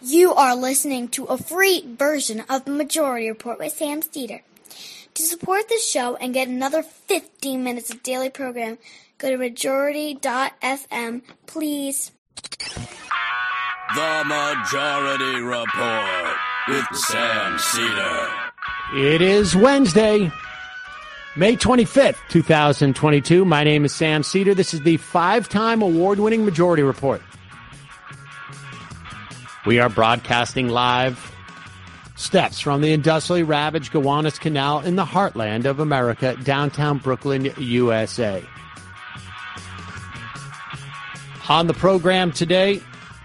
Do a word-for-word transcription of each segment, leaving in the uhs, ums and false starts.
You are listening to a free version of the Majority Report with Sam Steeder. To support this show and get another fifteen minutes of daily program, go to majority dot f m, please. The Majority Report with Sam Steeder. It is Wednesday, May twenty-fifth, twenty twenty-two. My name is Sam Steeder. This is the five-time award-winning Majority Report. We are broadcasting live steps from the industrially ravaged Gowanus Canal in the heartland of America, downtown Brooklyn, U S A. On the program today,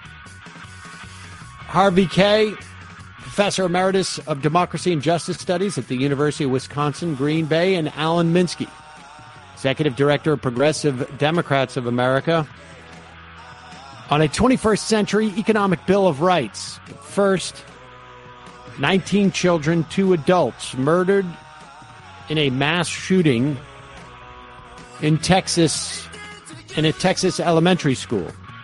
Harvey Kaye, Professor Emeritus of Democracy and Justice Studies at the University of Wisconsin, Green Bay, and Alan Minsky, Executive Director of Progressive Democrats of America, on a twenty-first century economic bill of rights. First, nineteen children, two adults murdered in a mass shooting in Texas, in a Texas elementary school.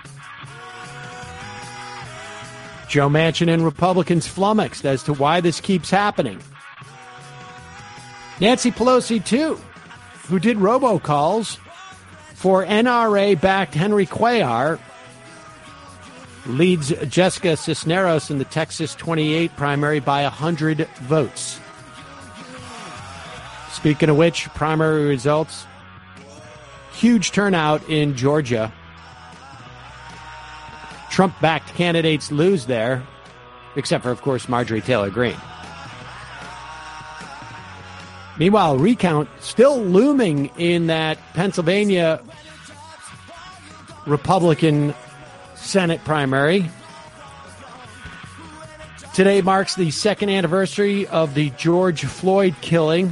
Joe Manchin and Republicans flummoxed as to why this keeps happening. Nancy Pelosi, too, who did robocalls for N R A-backed Henry Cuellar, leads Jessica Cisneros in the Texas twenty-eight primary by one hundred votes. Speaking of which, primary results, huge turnout in Georgia. Trump-backed candidates lose there, except for, of course, Marjorie Taylor Greene. Meanwhile, recount still looming in that Pennsylvania Republican Senate primary. Today marks the second anniversary of the George Floyd killing.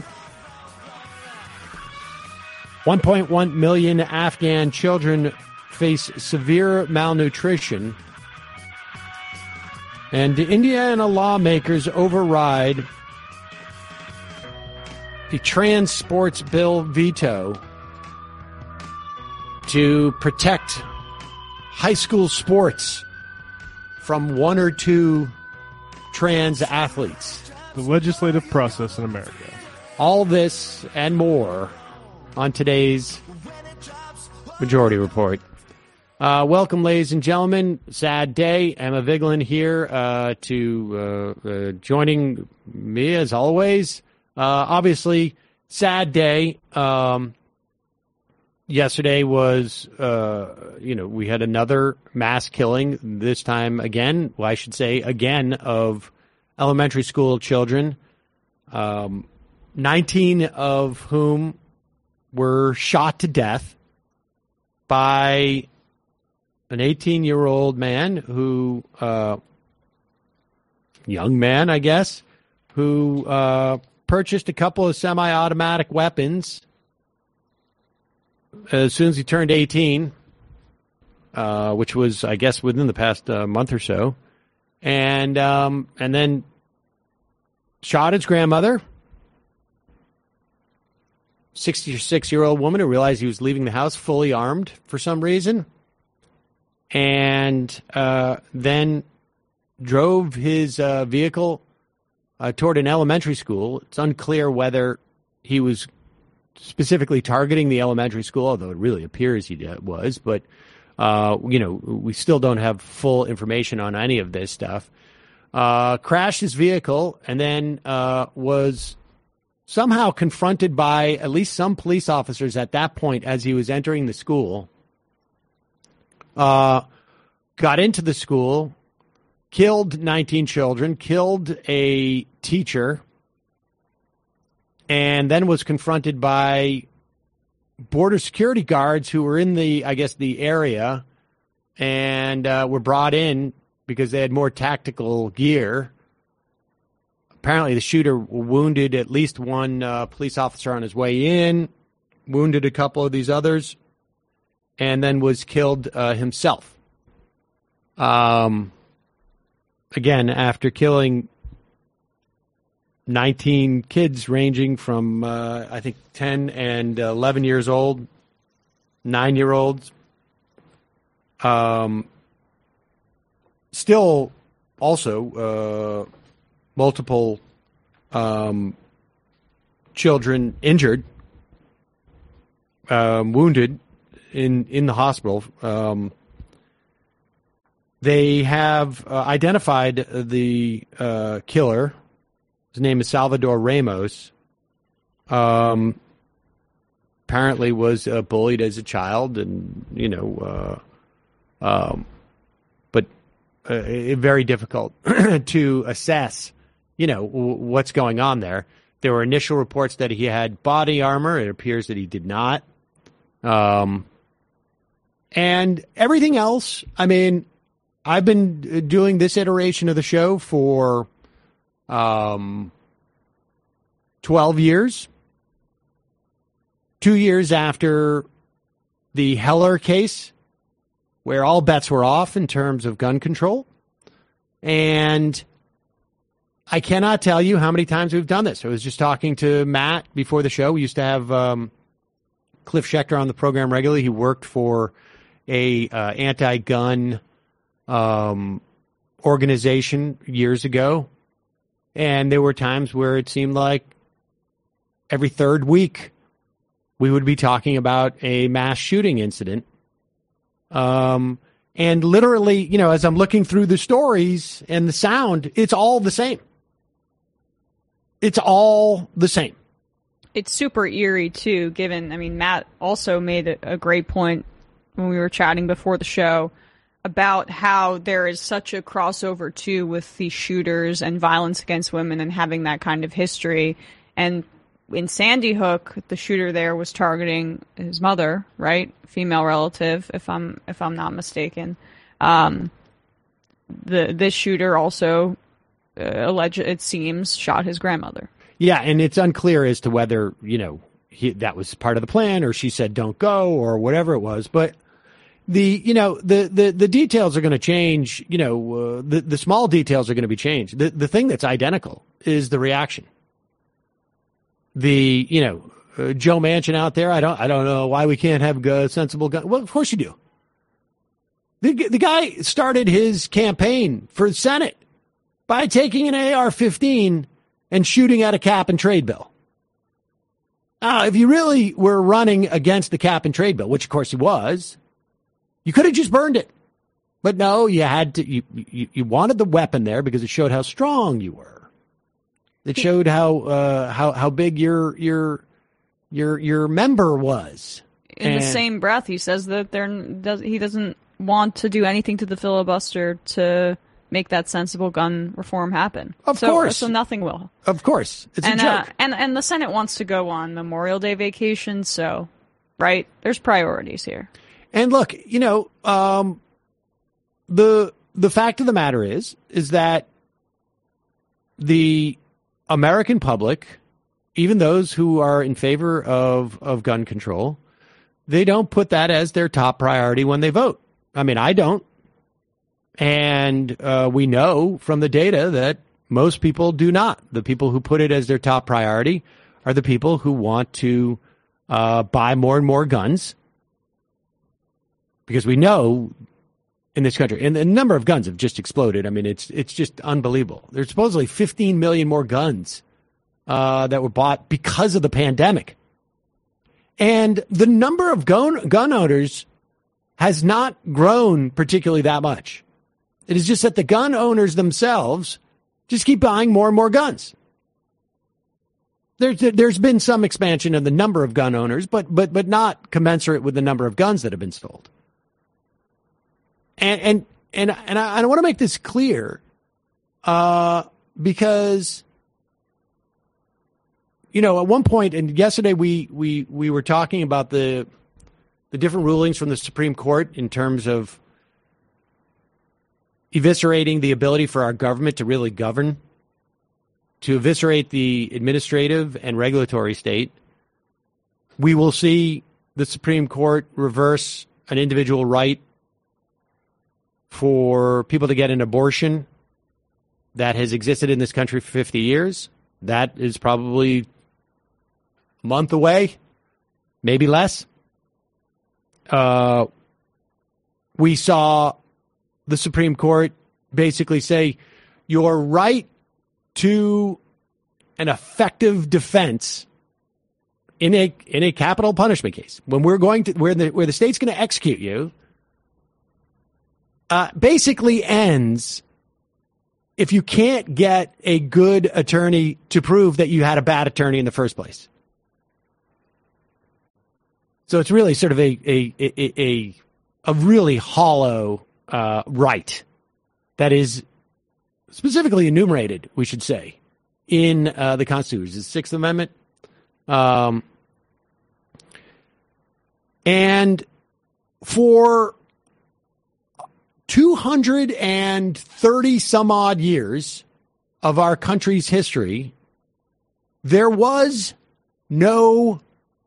one point one million Afghan children face severe malnutrition. And Indiana lawmakers override the trans sports bill veto to protect high school sports from one or two trans athletes. The legislative process in America. All this and more on today's Majority Report. Uh, welcome, ladies and gentlemen. Sad day. Emma Vigeland here uh, to uh, uh, joining me as always. Uh, obviously, sad day. Um, yesterday was, uh, you know, we had another mass killing, this time again, well, I should say again, of elementary school children, um, nineteen of whom were shot to death by an eighteen-year-old man who, uh, young man, I guess, who uh, purchased a couple of semi-automatic weapons as soon as he turned eighteen, uh, which was, I guess, within the past uh, month or so, and um, and then shot his grandmother, sixty-six-year-old woman who realized he was leaving the house fully armed for some reason, and uh, then drove his uh, vehicle uh, toward an elementary school. It's unclear whether he was specifically targeting the elementary school, although it really appears he did, was. But, uh, you know, we still don't have full information on any of this stuff. Uh, crashed his vehicle and then uh, was somehow confronted by at least some police officers at that point as he was entering the school. Uh, got into the school, killed nineteen children, killed a teacher, and then was confronted by border security guards who were in the, I guess, the area and uh, were brought in because they had more tactical gear. Apparently the shooter wounded at least one uh, police officer on his way in, wounded a couple of these others, and then was killed uh, himself. Um, again, after killing nineteen kids ranging from, uh, I think, ten and eleven years old, nine-year-olds. Um, still also uh, multiple um, children injured, um, wounded in in the hospital. Um, they have uh, identified the uh, killer. His name is Salvador Ramos. Um, apparently was uh, bullied as a child, and you know, uh, um, but uh, very difficult to assess. You know w- what's going on there. There were initial reports that he had body armor. It appears that he did not. Um, and everything else, I mean, I've been doing this iteration of the show for um, twelve years. Two years after the Heller case, where all bets were off in terms of gun control. And I cannot tell you how many times we've done this. I was just talking to Matt before the show. We used to have um, Cliff Schechter on the program regularly. He worked for a uh, anti-gun um, organization years ago. And there were times where it seemed like every third week we would be talking about a mass shooting incident. Um, and literally, you know, as I'm looking through the stories and the sound, it's all the same. It's all the same. It's super eerie, too, given, I mean, Matt also made a, a great point when we were chatting before the show about how there is such a crossover, too, with the shooters and violence against women and having that kind of history. And in Sandy Hook, the shooter there was targeting his mother, right? Female relative, if I'm if I'm not mistaken. Um, the this shooter also uh, alleged, it seems, shot his grandmother. Yeah, and it's unclear as to whether, you know, he, that was part of the plan, or she said don't go, or whatever it was. But the you know the the, the details are going to change. You know, uh, the the small details are going to be changed. The the thing that's identical is the reaction. The, you know, uh, Joe Manchin out there, I don't I don't know why we can't have a sensible gun. Well, of course you do. The, the guy started his campaign for the Senate by taking an A R fifteen and shooting at a cap and trade bill. Uh, if you really were running against the cap and trade bill, which of course he was, you could have just burned it. But no, you had to, you, you, you wanted the weapon there because it showed how strong you were. It showed how uh, how how big your your your your member was. In and, the same breath, he says that there does he doesn't want to do anything to the filibuster to make that sensible gun reform happen. Of so, course, so nothing will. Of course, it's and, a joke. Uh, and and the Senate wants to go on Memorial Day vacation, so right there's priorities here. And look, you know, um, the the fact of the matter is is that the American public, even those who are in favor of, of gun control, they don't put that as their top priority when they vote. I mean, I don't. And uh, we know from the data that most people do not. The people who put it as their top priority are the people who want to uh, buy more and more guns. Because we know in this country, and the number of guns have just exploded. I mean, it's it's just unbelievable. There's supposedly fifteen million more guns uh, that were bought because of the pandemic. And the number of gun, gun owners has not grown particularly that much. It is just that the gun owners themselves just keep buying more and more guns. There's there's been some expansion in the number of gun owners, but but but not commensurate with the number of guns that have been sold. And and and and I, I want to make this clear, uh, because you know at one point, and yesterday we we we were talking about the the different rulings from the Supreme Court in terms of eviscerating the ability for our government to really govern, to eviscerate the administrative and regulatory state. We will see the Supreme Court reverse an individual right for people to get an abortion that has existed in this country for fifty years. That is probably a month away, maybe less. Uh, we saw the Supreme Court basically say your right to an effective defense in a in a capital punishment case, when we're going to where the where the state's going to execute you, uh, basically ends if you can't get a good attorney to prove that you had a bad attorney in the first place. So it's really sort of a a a a, a really hollow uh, right that is specifically enumerated, we should say, in uh, the Constitution, the Sixth Amendment. Um, and for two hundred thirty some odd years of our country's history, there was no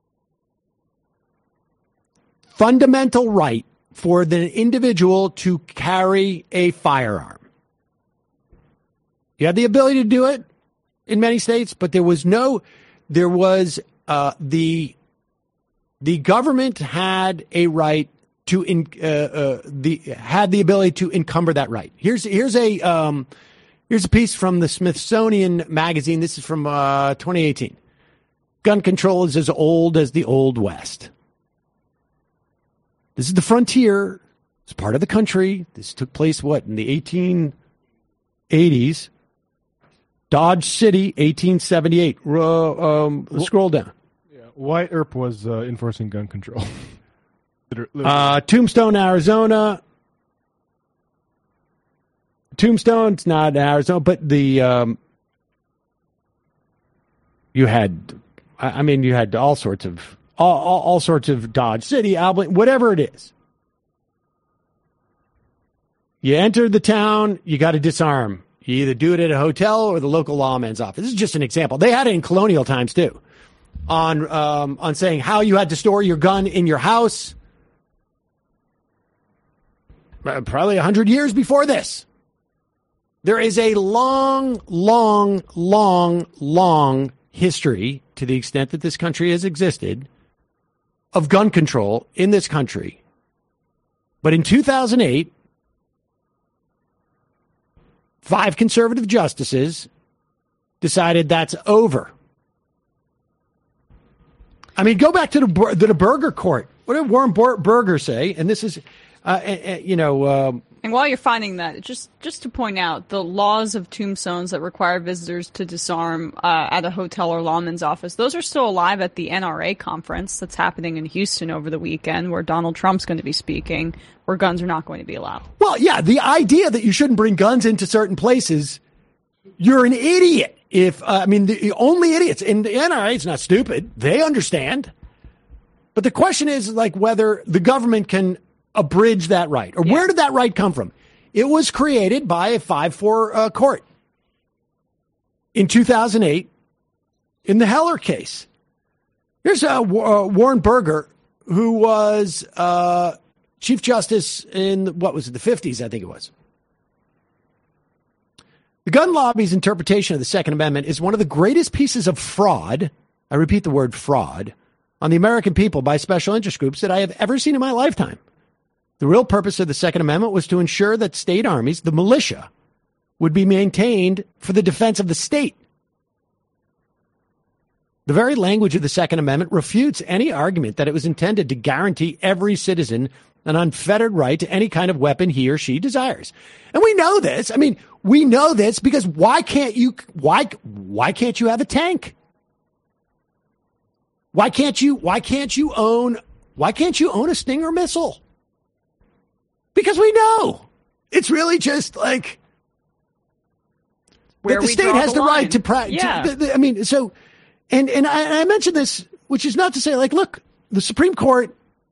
fundamental right for the individual to carry a firearm. You had the ability to do it in many states, but there was no, there was uh, the the government had a right to in, uh, uh, the had the ability to encumber that right. Here's here's a um, here's a piece from the Smithsonian Magazine. This is from uh, twenty eighteen. Gun control is as old as the Old West. This is the frontier. It's part of the country. This took place, what, in the eighteen eighties? Dodge City, eighteen seventy-eight. Uh, um, scroll down. Yeah, Wyatt Earp was uh, enforcing gun control. uh, Tombstone, Arizona. Tombstone's not Arizona, but the um, you had, I mean, you had all sorts of all, all, all sorts of Dodge City, Albany, whatever it is. You enter the town, you got to disarm. You either do it at a hotel or the local lawman's office. This is just an example. They had it in colonial times too, on um, on saying how you had to store your gun in your house. Probably a hundred years before this. There is a long, long, long, long history, to the extent that this country has existed, of gun control in this country. But in two thousand eight, five conservative justices decided that's over. I mean, go back to the, to the Burger Court. What did Warren Burger say? And this is, uh, uh, you know... Um, and while you're finding that, just just to point out, the laws of tombstones that require visitors to disarm uh, at a hotel or lawman's office, those are still alive at the N R A conference that's happening in Houston over the weekend, where Donald Trump's going to be speaking, where guns are not going to be allowed. Well, yeah, the idea that you shouldn't bring guns into certain places, you're an idiot. If uh, I mean, the only idiots, and the N R A is not stupid. They understand. But the question is, like, whether the government can abridge that right, or yeah. Where did that right come from? It was created by a five four uh, court in two thousand eight in the Heller case. Here's uh, uh, Warren Burger, who was uh, Chief Justice in, what was it, the fifties, I think it was. The gun lobby's interpretation of the Second Amendment is one of the greatest pieces of fraud, I repeat the word fraud, on the American people by special interest groups that I have ever seen in my lifetime. The real purpose of the Second Amendment was to ensure that state armies, the militia, would be maintained for the defense of the state. The very language of the Second Amendment refutes any argument that it was intended to guarantee every citizen an unfettered right to any kind of weapon he or she desires. And we know this. I mean, we know this because why can't you, why, why can't you have a tank? Why can't you, why can't you own, why can't you own a Stinger missile? Because we know it's really just like where that the state has the, the right to practice. Yeah. I mean, so, and, and I, and I mentioned this, which is not to say, like, look, the Supreme Court,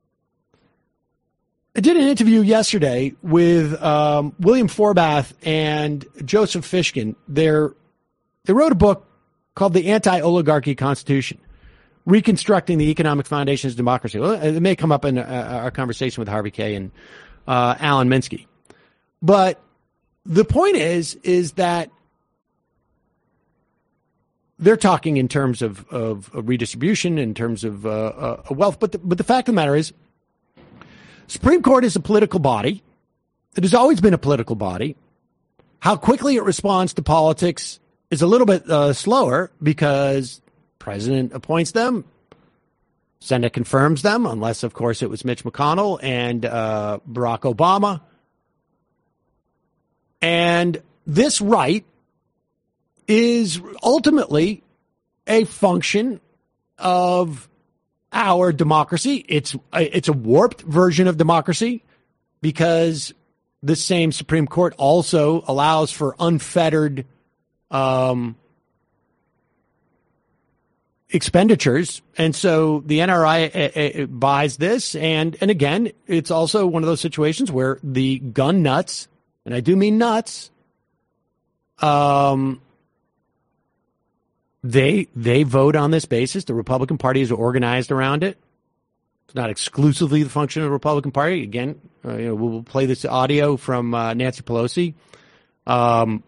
I did an interview yesterday with um, William Forbath and Joseph Fishkin. They're, they wrote a book called The Anti-Oligarchy Constitution, Reconstructing the Economic Foundations of Democracy. Well, it may come up in uh, our conversation with Harvey Kaye and uh, Alan Minsky. But the point is, is that they're talking in terms of, of, of redistribution, in terms of uh, uh, wealth. But the, but the fact of the matter is, Supreme Court is a political body. It has always been a political body. How quickly it responds to politics is a little bit uh, slower because president appoints them, Senate confirms them, unless, of course, it was Mitch McConnell and uh, Barack Obama. And this right is ultimately a function of our democracy. It's a, it's a warped version of democracy because the same Supreme Court also allows for unfettered um, expenditures. And so the N R I uh, uh, buys this. And, and again, it's also one of those situations where the gun nuts, and I do mean nuts, um, they they vote on this basis. The Republican Party is organized around it. It's not exclusively the function of the Republican Party. Again, uh, you know, we'll play this audio from uh, Nancy Pelosi um,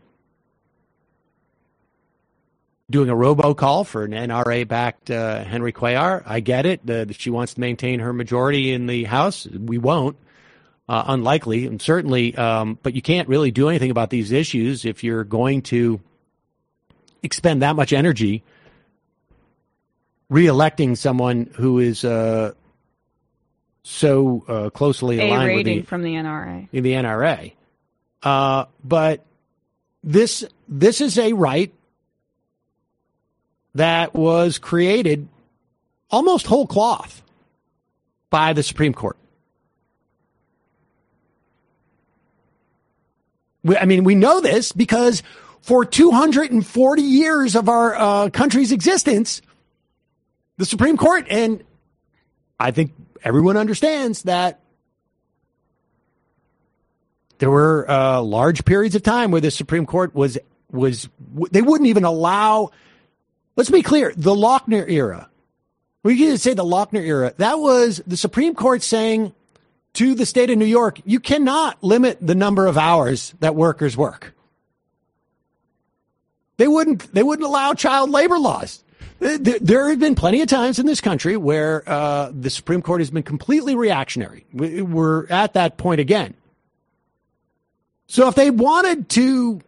doing a robocall for an N R A-backed uh, Henry Cuellar. I get it. Uh, she wants to maintain her majority in the House. We won't. Uh, unlikely, and certainly, um, but you can't really do anything about these issues if you're going to expend that much energy re-electing someone who is uh, so uh, closely A aligned with rating the, from the N R A. in the N R A. Uh, but this this is a right that was created almost whole cloth by the Supreme Court. I mean, we know this because for two hundred forty years of our uh, country's existence, the Supreme Court, and I think everyone understands that there were uh, large periods of time where the Supreme Court was, was they wouldn't even allow, let's be clear, the Lochner era. We can say the Lochner era. That was the Supreme Court saying to the state of New York, you cannot limit the number of hours that workers work. They wouldn't, they wouldn't allow child labor laws. There, there have been plenty of times in this country where uh, the Supreme Court has been completely reactionary. We're at that point again. So if they wanted to,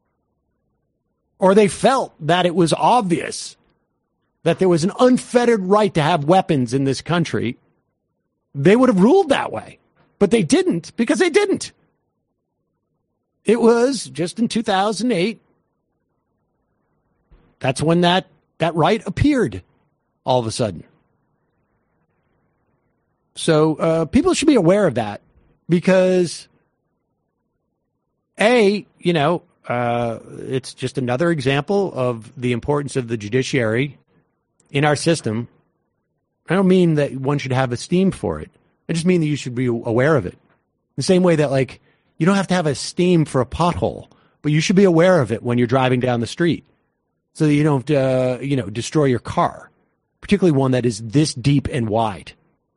or they felt that it was obvious that there was an unfettered right to have weapons in this country, they would have ruled that way. But they didn't, because they didn't. It was just in two thousand eight. That's when that, that right appeared all of a sudden. So uh, people should be aware of that because, A, you know, uh, it's just another example of the importance of the judiciary in our system. I don't mean that one should have esteem for it. I just mean that you should be aware of it. The same way that, like, you don't have to have esteem for a pothole, but you should be aware of it when you're driving down the street so that you don't, uh, you know, destroy your car, particularly one that is this deep and wide.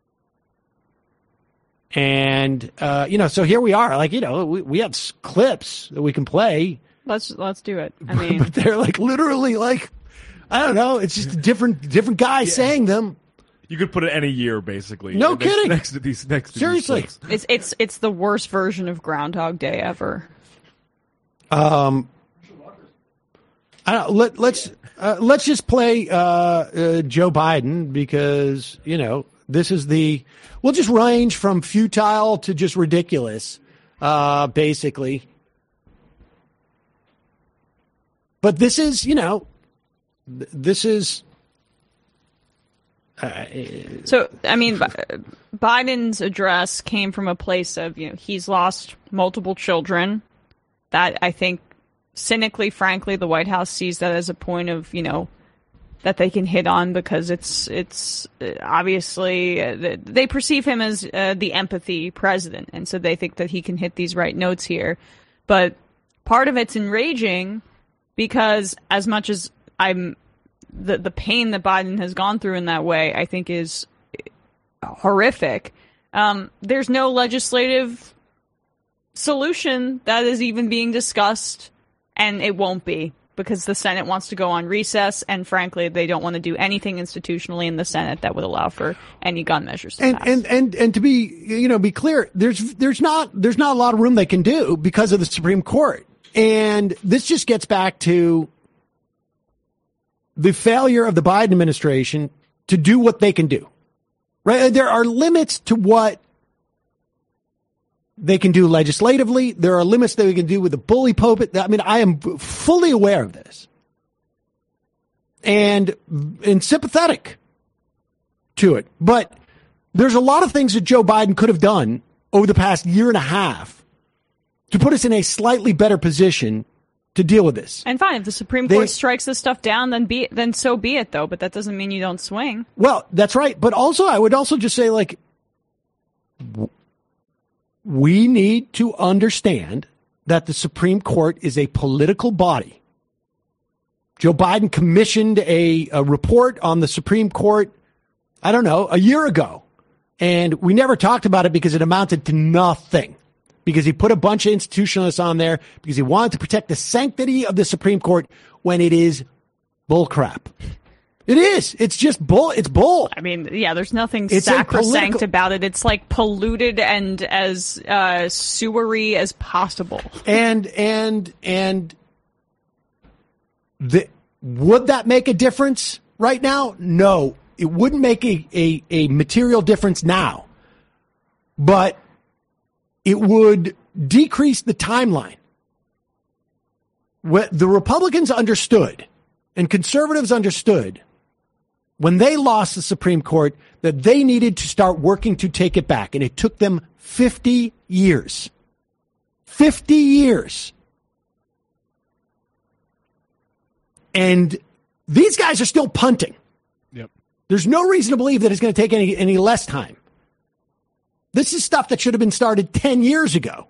And, uh, you know, so here we are. Like, you know, we, we have clips that we can play. Let's let's do it. I mean, but they're like literally like, I don't know. It's just a different different guy yeah. saying them. You could put it any year, basically. No next, kidding. Next to these, next to seriously, these it's it's it's the worst version of Groundhog Day ever. Um, I don't, let let's uh, let's just play uh, uh, Joe Biden because you know this is the we'll just range from futile to just ridiculous, uh, basically. But this is you know th- this is. Uh, so, I mean, Biden's address came from a place of, you know, he's lost multiple children. That, I think, cynically, frankly, the White House sees that as a point of, you know, that they can hit on because it's, it's obviously, uh, they perceive him as uh, the empathy president. And so they think that he can hit these right notes here. But part of it's enraging because as much as I'm, The the pain that Biden has gone through in that way, I think, is horrific. Um, there's no legislative solution that is even being discussed, and it won't be because the Senate wants to go on recess, and frankly, they don't want to do anything institutionally in the Senate that would allow for any gun measures to and, pass. And and and to be you know be clear, there's there's not there's not a lot of room they can do because of the Supreme Court. And this just gets back to the failure of the Biden administration to do what they can do. Right? There are limits to what they can do legislatively. There are limits that we can do with the bully pulpit. I mean, I am fully aware of this. And, and sympathetic to it. But there's a lot of things that Joe Biden could have done over the past year and a half to put us in a slightly better position to deal with this. And fine, if the Supreme They- Court strikes this stuff down, then be then so be it, though. But that doesn't mean you don't swing. Well, that's right. But also, I would also just say, like, w- we need to understand that the Supreme Court is a political body. Joe Biden commissioned a, a report on the Supreme Court, I don't know, a year ago. And we never talked about it because it amounted to nothing. Because he put a bunch of institutionalists on there because he wanted to protect the sanctity of the Supreme Court when it is bullcrap. It is. It's just bull. It's bull. I mean, yeah, there's nothing It's a sacrosanct political- about it. It's like polluted and as uh, sewery as possible. And, and, and the, would that make a difference right now? No, it wouldn't make a, a, a material difference now, but it would decrease the timeline. What the Republicans understood and conservatives understood when they lost the Supreme Court that they needed to start working to take it back. And it took them fifty years. fifty years. And these guys are still punting. Yep. There's no reason to believe that it's going to take any, any less time. This is stuff that should have been started ten years ago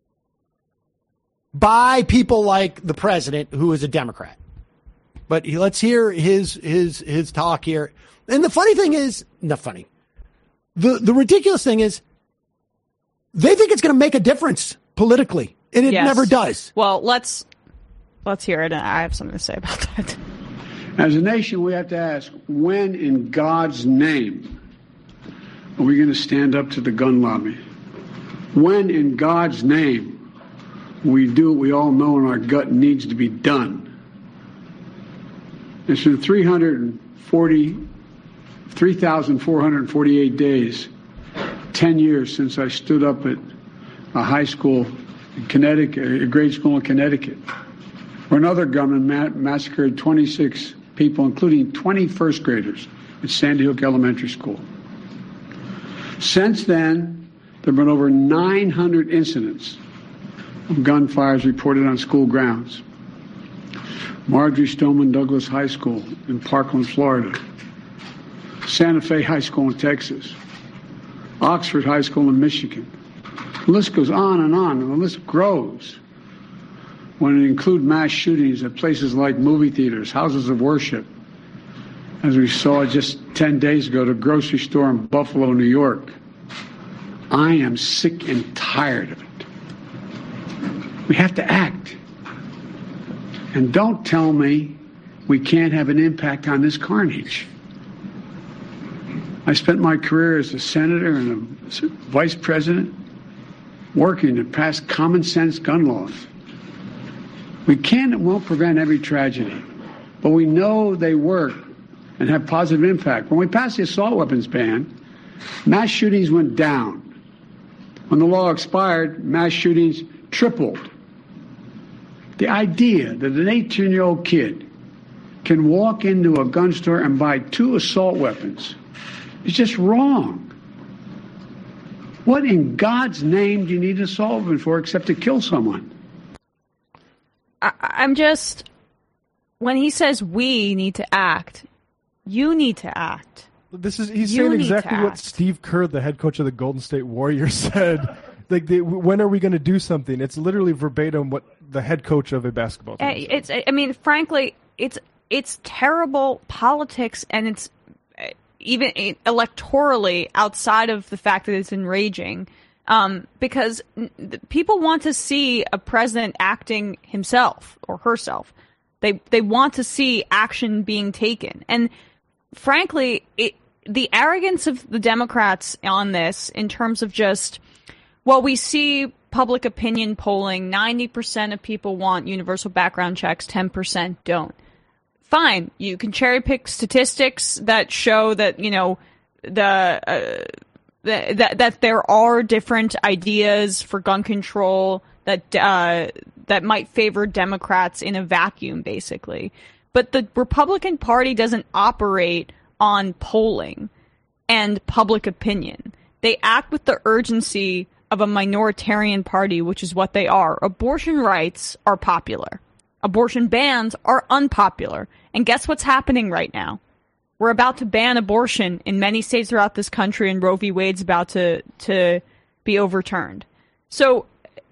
by people like the president, who is a Democrat. But he, let's hear his his his talk here. And the funny thing is, not funny. The the ridiculous thing is, they think it's going to make a difference politically, and it Yes. never does. Well, let's let's hear it. I have something to say about that. As a nation, we have to ask, when in God's name are we going to stand up to the gun lobby? When in God's name we do what we all know in our gut needs to be done? It's been three hundred forty, three thousand four hundred forty-eight days, ten years since I stood up at a high school in Connecticut, a grade school in Connecticut, where another gunman ma- massacred twenty-six people, including twenty first graders at Sandy Hook Elementary School. Since then, there have been over nine hundred incidents of gunfires reported on school grounds. Marjorie Stoneman Douglas High School in Parkland, Florida. Santa Fe High School in Texas. Oxford High School in Michigan. The list goes on and on, and the list grows when it includes mass shootings at places like movie theaters, houses of worship, as we saw just ten days ago, the grocery store in Buffalo, New York. I am sick and tired of it. We have to act. And don't tell me we can't have an impact on this carnage. I spent my career as a senator and a vice president working to pass common sense gun laws. We can and won't prevent every tragedy, but we know they work and have positive impact. When we passed the assault weapons ban, mass shootings went down. When the law expired, mass shootings tripled. The idea that an eighteen-year-old kid can walk into a gun store and buy two assault weapons is just wrong. What in God's name do you need an assault weapon for except to kill someone? I, I'm just, when he says we need to act, you need to act. This is he's You saying need to exactly what act. Steve Kerr, the head coach of the Golden State Warriors, said. Like, they, when are we going to do something? It's literally verbatim what the head coach of a basketball team Uh, said. It's, I mean, frankly, it's it's terrible politics, and it's uh, even electorally outside of the fact that it's enraging, um, because n- the- people want to see a president acting himself or herself. They they want to see action being taken, and frankly, it, the arrogance of the Democrats on this, in terms of just, well, we see public opinion polling, ninety percent of people want universal background checks, ten percent don't. Fine, you can cherry pick statistics that show that, you know, the, uh, that, that, that there are different ideas for gun control that, uh, that might favor Democrats in a vacuum, basically. But the Republican Party doesn't operate on polling and public opinion. They act with the urgency of a minoritarian party, which is what they are. Abortion rights are popular. Abortion bans are unpopular. And guess what's happening right now? We're about to ban abortion in many states throughout this country, and Roe v. Wade's about to, to be overturned. So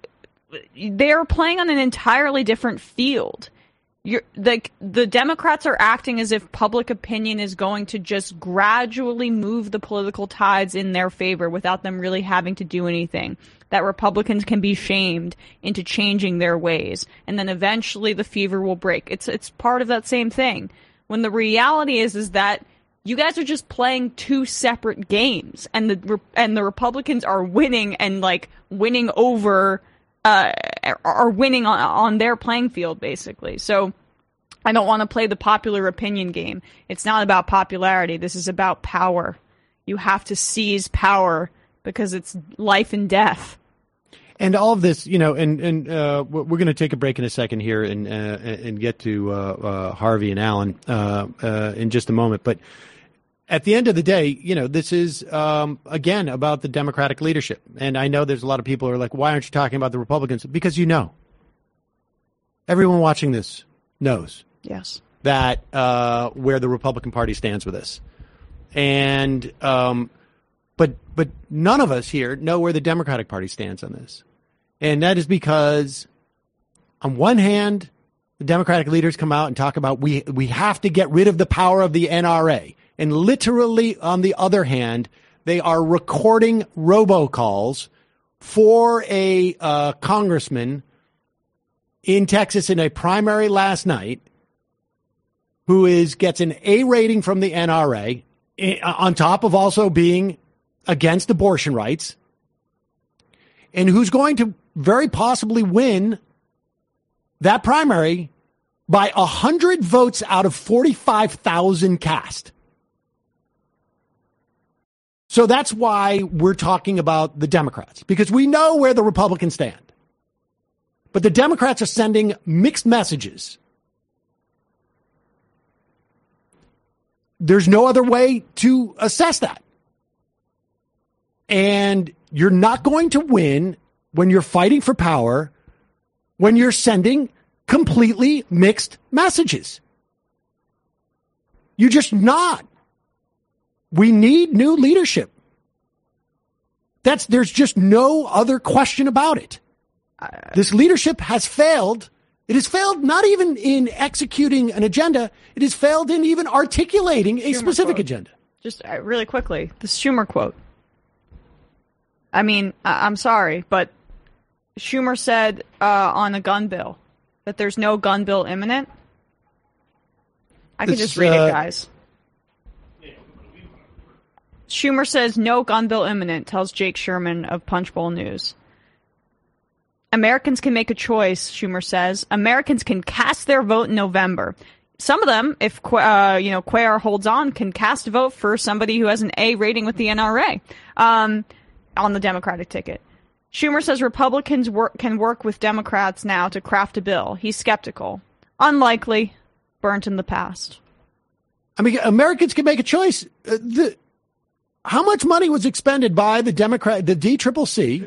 they're playing on an entirely different field. You're, like, the Democrats are acting as if public opinion is going to just gradually move the political tides in their favor without them really having to do anything. That Republicans can be shamed into changing their ways, and then eventually the fever will break. It's it's part of that same thing. When the reality is is that you guys are just playing two separate games, and the and the Republicans are winning and like winning over. Uh, are winning on, on their playing field, basically. So I don't want to play the popular opinion game. It's not about popularity. This is about power. You have to seize power because it's life and death. And all of this, you know, and, and uh, we're going to take a break in a second here and uh, and get to uh, uh, Harvey and Alan uh, uh, in just a moment. But at the end of the day, you know, this is, um, again, about the Democratic leadership. And I know there's a lot of people who are like, why aren't you talking about the Republicans? Because you know. Everyone watching this knows. Yes. That uh, where the Republican Party stands with this. And, um, but, but none of us here know where the Democratic Party stands on this. And that is because, on one hand, the Democratic leaders come out and talk about we we have to get rid of the power of the N R A. And literally, on the other hand, they are recording robocalls for a uh, congressman in Texas in a primary last night who is gets an A rating from the N R A, on top of also being against abortion rights, and who's going to very possibly win that primary by one hundred votes out of forty-five thousand cast. So that's why we're talking about the Democrats, because we know where the Republicans stand. But the Democrats are sending mixed messages. There's no other way to assess that. And you're not going to win when you're fighting for power, when you're sending completely mixed messages. You're just not. We need new leadership. That's there's just no other question about it. This leadership has failed. It has failed not even in executing an agenda. It has failed in even articulating a Schumer specific quote. agenda. Just uh, really quickly, the Schumer quote. I mean, I- I'm sorry, but Schumer said uh, on a gun bill that there's no gun bill imminent. I can This, just read uh, it, guys. Schumer says no gun bill imminent, tells Jake Sherman of Punchbowl News. Americans can make a choice, Schumer says. Americans can cast their vote in November. Some of them, if uh, you know Cuellar holds on, can cast a vote for somebody who has an A rating with the N R A um, on the Democratic ticket. Schumer says Republicans work, can work with Democrats now to craft a bill. He's skeptical. Unlikely. Burnt in the past. I mean, Americans can make a choice. Uh, the, how much money was expended by the Democrat, the D C C C,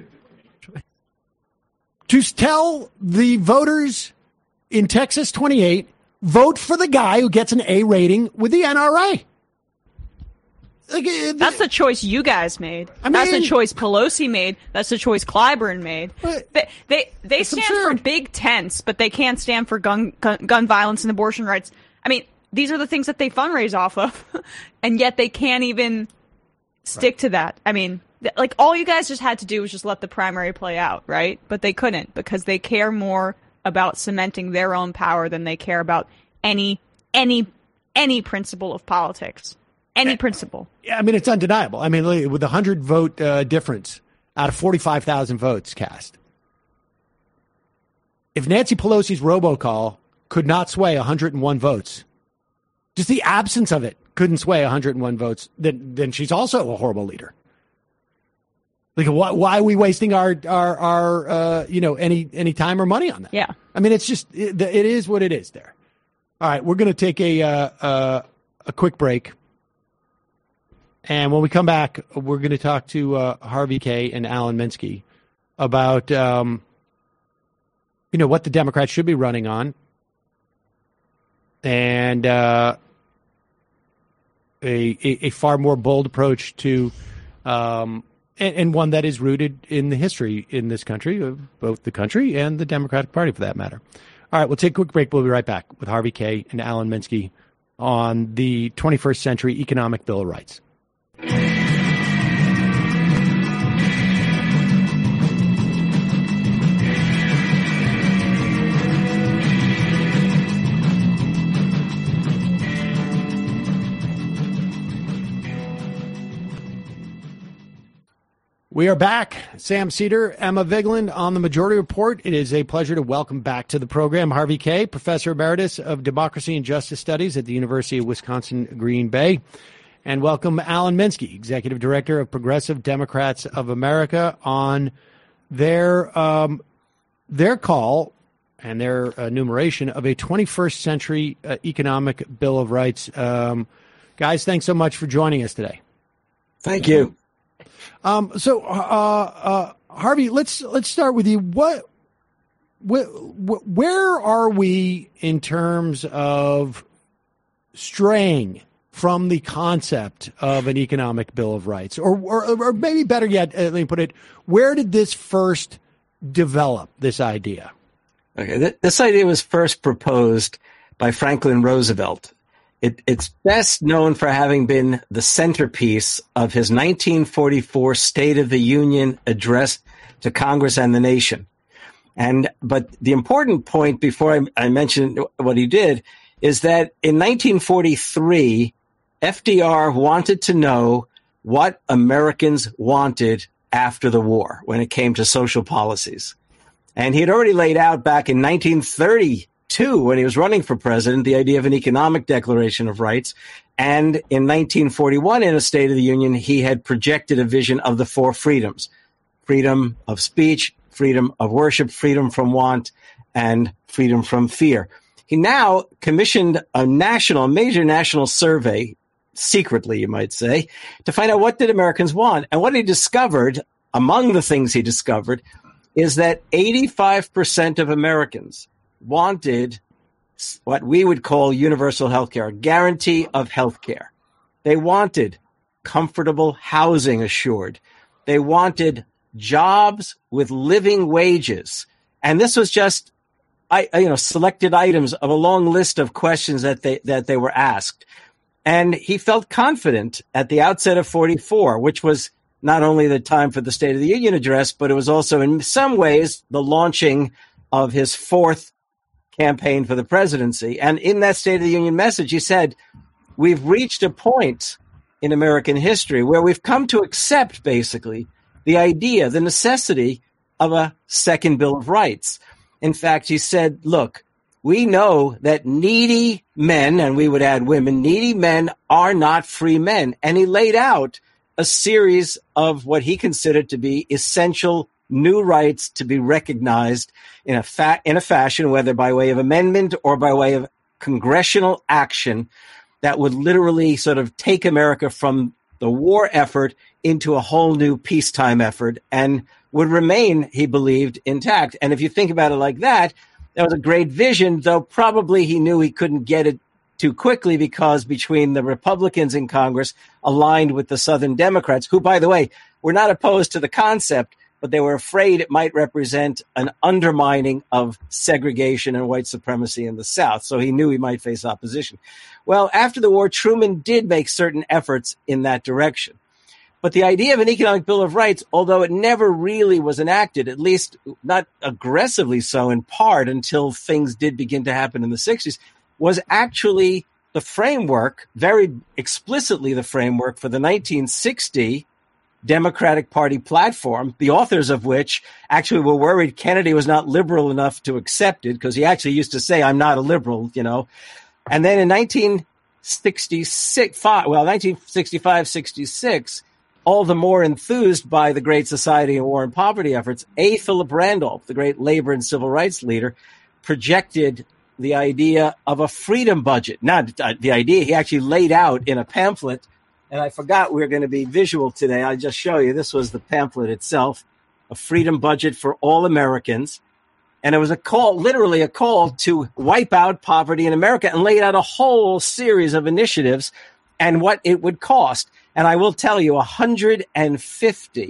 to tell the voters in Texas twenty-eight, vote for the guy who gets an A rating with the N R A? Like, uh, That's the choice you guys made. I That's the mean- choice Pelosi made. That's the choice Clyburn made. But- They they, they It's stand absurd. for big tents, but they can't stand for gun, gun gun violence and abortion rights. I mean, these are the things that they fundraise off of, and yet they can't even stick to that. I mean, th- like all you guys just had to do was just let the primary play out, right? But they couldn't because they care more about cementing their own power than they care about any any any principle of politics. Any principle. I mean, it's undeniable. I mean, look, with a hundred vote uh, difference out of forty-five thousand votes cast, if Nancy Pelosi's robocall could not sway one hundred one votes, just the absence of it couldn't sway one hundred one votes, then then she's also a horrible leader. Like, why, why are we wasting our our our uh, you know any any time or money on that? Yeah, I mean, it's just it, it is what it is. There. All right, we're going to take a uh, uh, a quick break, and when we come back, we're going to talk to uh, Harvey Kaye and Alan Minsky about um, you know what the Democrats should be running on, and uh, a, a a far more bold approach to. Um, And, and one that is rooted in the history in this country, of both the country and the Democratic Party, for that matter. All right, we'll take a quick break. We'll be right back with Harvey Kaye and Alan Minsky on the twenty-first Century Economic Bill of Rights. We are back. Sam Seder, Emma Vigeland on the Majority Report. It is a pleasure to welcome back to the program Harvey Kaye, Professor Emeritus of Democracy and Justice Studies at the University of Wisconsin, Green Bay. And welcome Alan Minsky, Executive Director of Progressive Democrats of America, on their um, their call and their enumeration of a twenty-first Century uh, Economic Bill of Rights. Um, guys, thanks so much for joining us today. Thank you. Um, so, uh, uh, Harvey, let's let's start with you. What, wh- wh- where are we in terms of straying from the concept of an economic Bill of Rights, or, or, or maybe better yet, uh, let me put it: where did this first develop? This idea. Okay, th- this idea was first proposed by Franklin Roosevelt. It, it's best known for having been the centerpiece of his nineteen forty-four State of the Union address to Congress and the nation. And but the important point before I, I mention what he did is that in nineteen forty-three, F D R wanted to know what Americans wanted after the war when it came to social policies. And he had already laid out back in nineteen thirty Two, when he was running for president, the idea of an economic declaration of rights. And in nineteen forty-one, in a State of the Union, he had projected a vision of the four freedoms: freedom of speech, freedom of worship, freedom from want, and freedom from fear. He now commissioned a national, a major national survey, secretly, you might say, to find out what did Americans want. And what he discovered, among the things he discovered, is that eighty-five percent of Americans wanted what we would call universal health care, a guarantee of health care. They wanted comfortable housing assured. They wanted jobs with living wages. And this was just, I, you know, selected items of a long list of questions that they, that they were asked. And he felt confident at the outset of forty-four, which was not only the time for the State of the Union address, but it was also in some ways the launching of his fourth campaign for the presidency. And in that State of the Union message, he said, we've reached a point in American history where we've come to accept, basically, the idea, the necessity of a second Bill of Rights. In fact, he said, look, we know that needy men, and we would add women, needy men are not free men. And he laid out a series of what he considered to be essential new rights to be recognized in a fa- in a fashion, whether by way of amendment or by way of congressional action, that would literally sort of take America from the war effort into a whole new peacetime effort and would remain, he believed, intact. And if you think about it like that, that was a great vision, though probably he knew he couldn't get it too quickly because between the Republicans in Congress aligned with the Southern Democrats, who, by the way, were not opposed to the concept, but they were afraid it might represent an undermining of segregation and white supremacy in the South. So he knew he might face opposition. Well, after the war, Truman did make certain efforts in that direction. But the idea of an economic Bill of Rights, although it never really was enacted, at least not aggressively so in part until things did begin to happen in the sixties, was actually the framework, very explicitly the framework for the nineteen sixty Democratic Party platform, the authors of which actually were worried Kennedy was not liberal enough to accept it, because he actually used to say, I'm not a liberal, you know. And then in nineteen sixty-six, well, nineteen sixty-five, sixty-six, all the more enthused by the Great Society and War and Poverty efforts, A. Philip Randolph, the great labor and civil rights leader, projected the idea of a freedom budget. Not the idea, he actually laid out in a pamphlet. And I forgot we were going to be visual today. I'll just show you. This was the pamphlet itself, a freedom budget for all Americans. And it was a call, literally a call to wipe out poverty in America, and laid out a whole series of initiatives and what it would cost. And I will tell you, one hundred fifty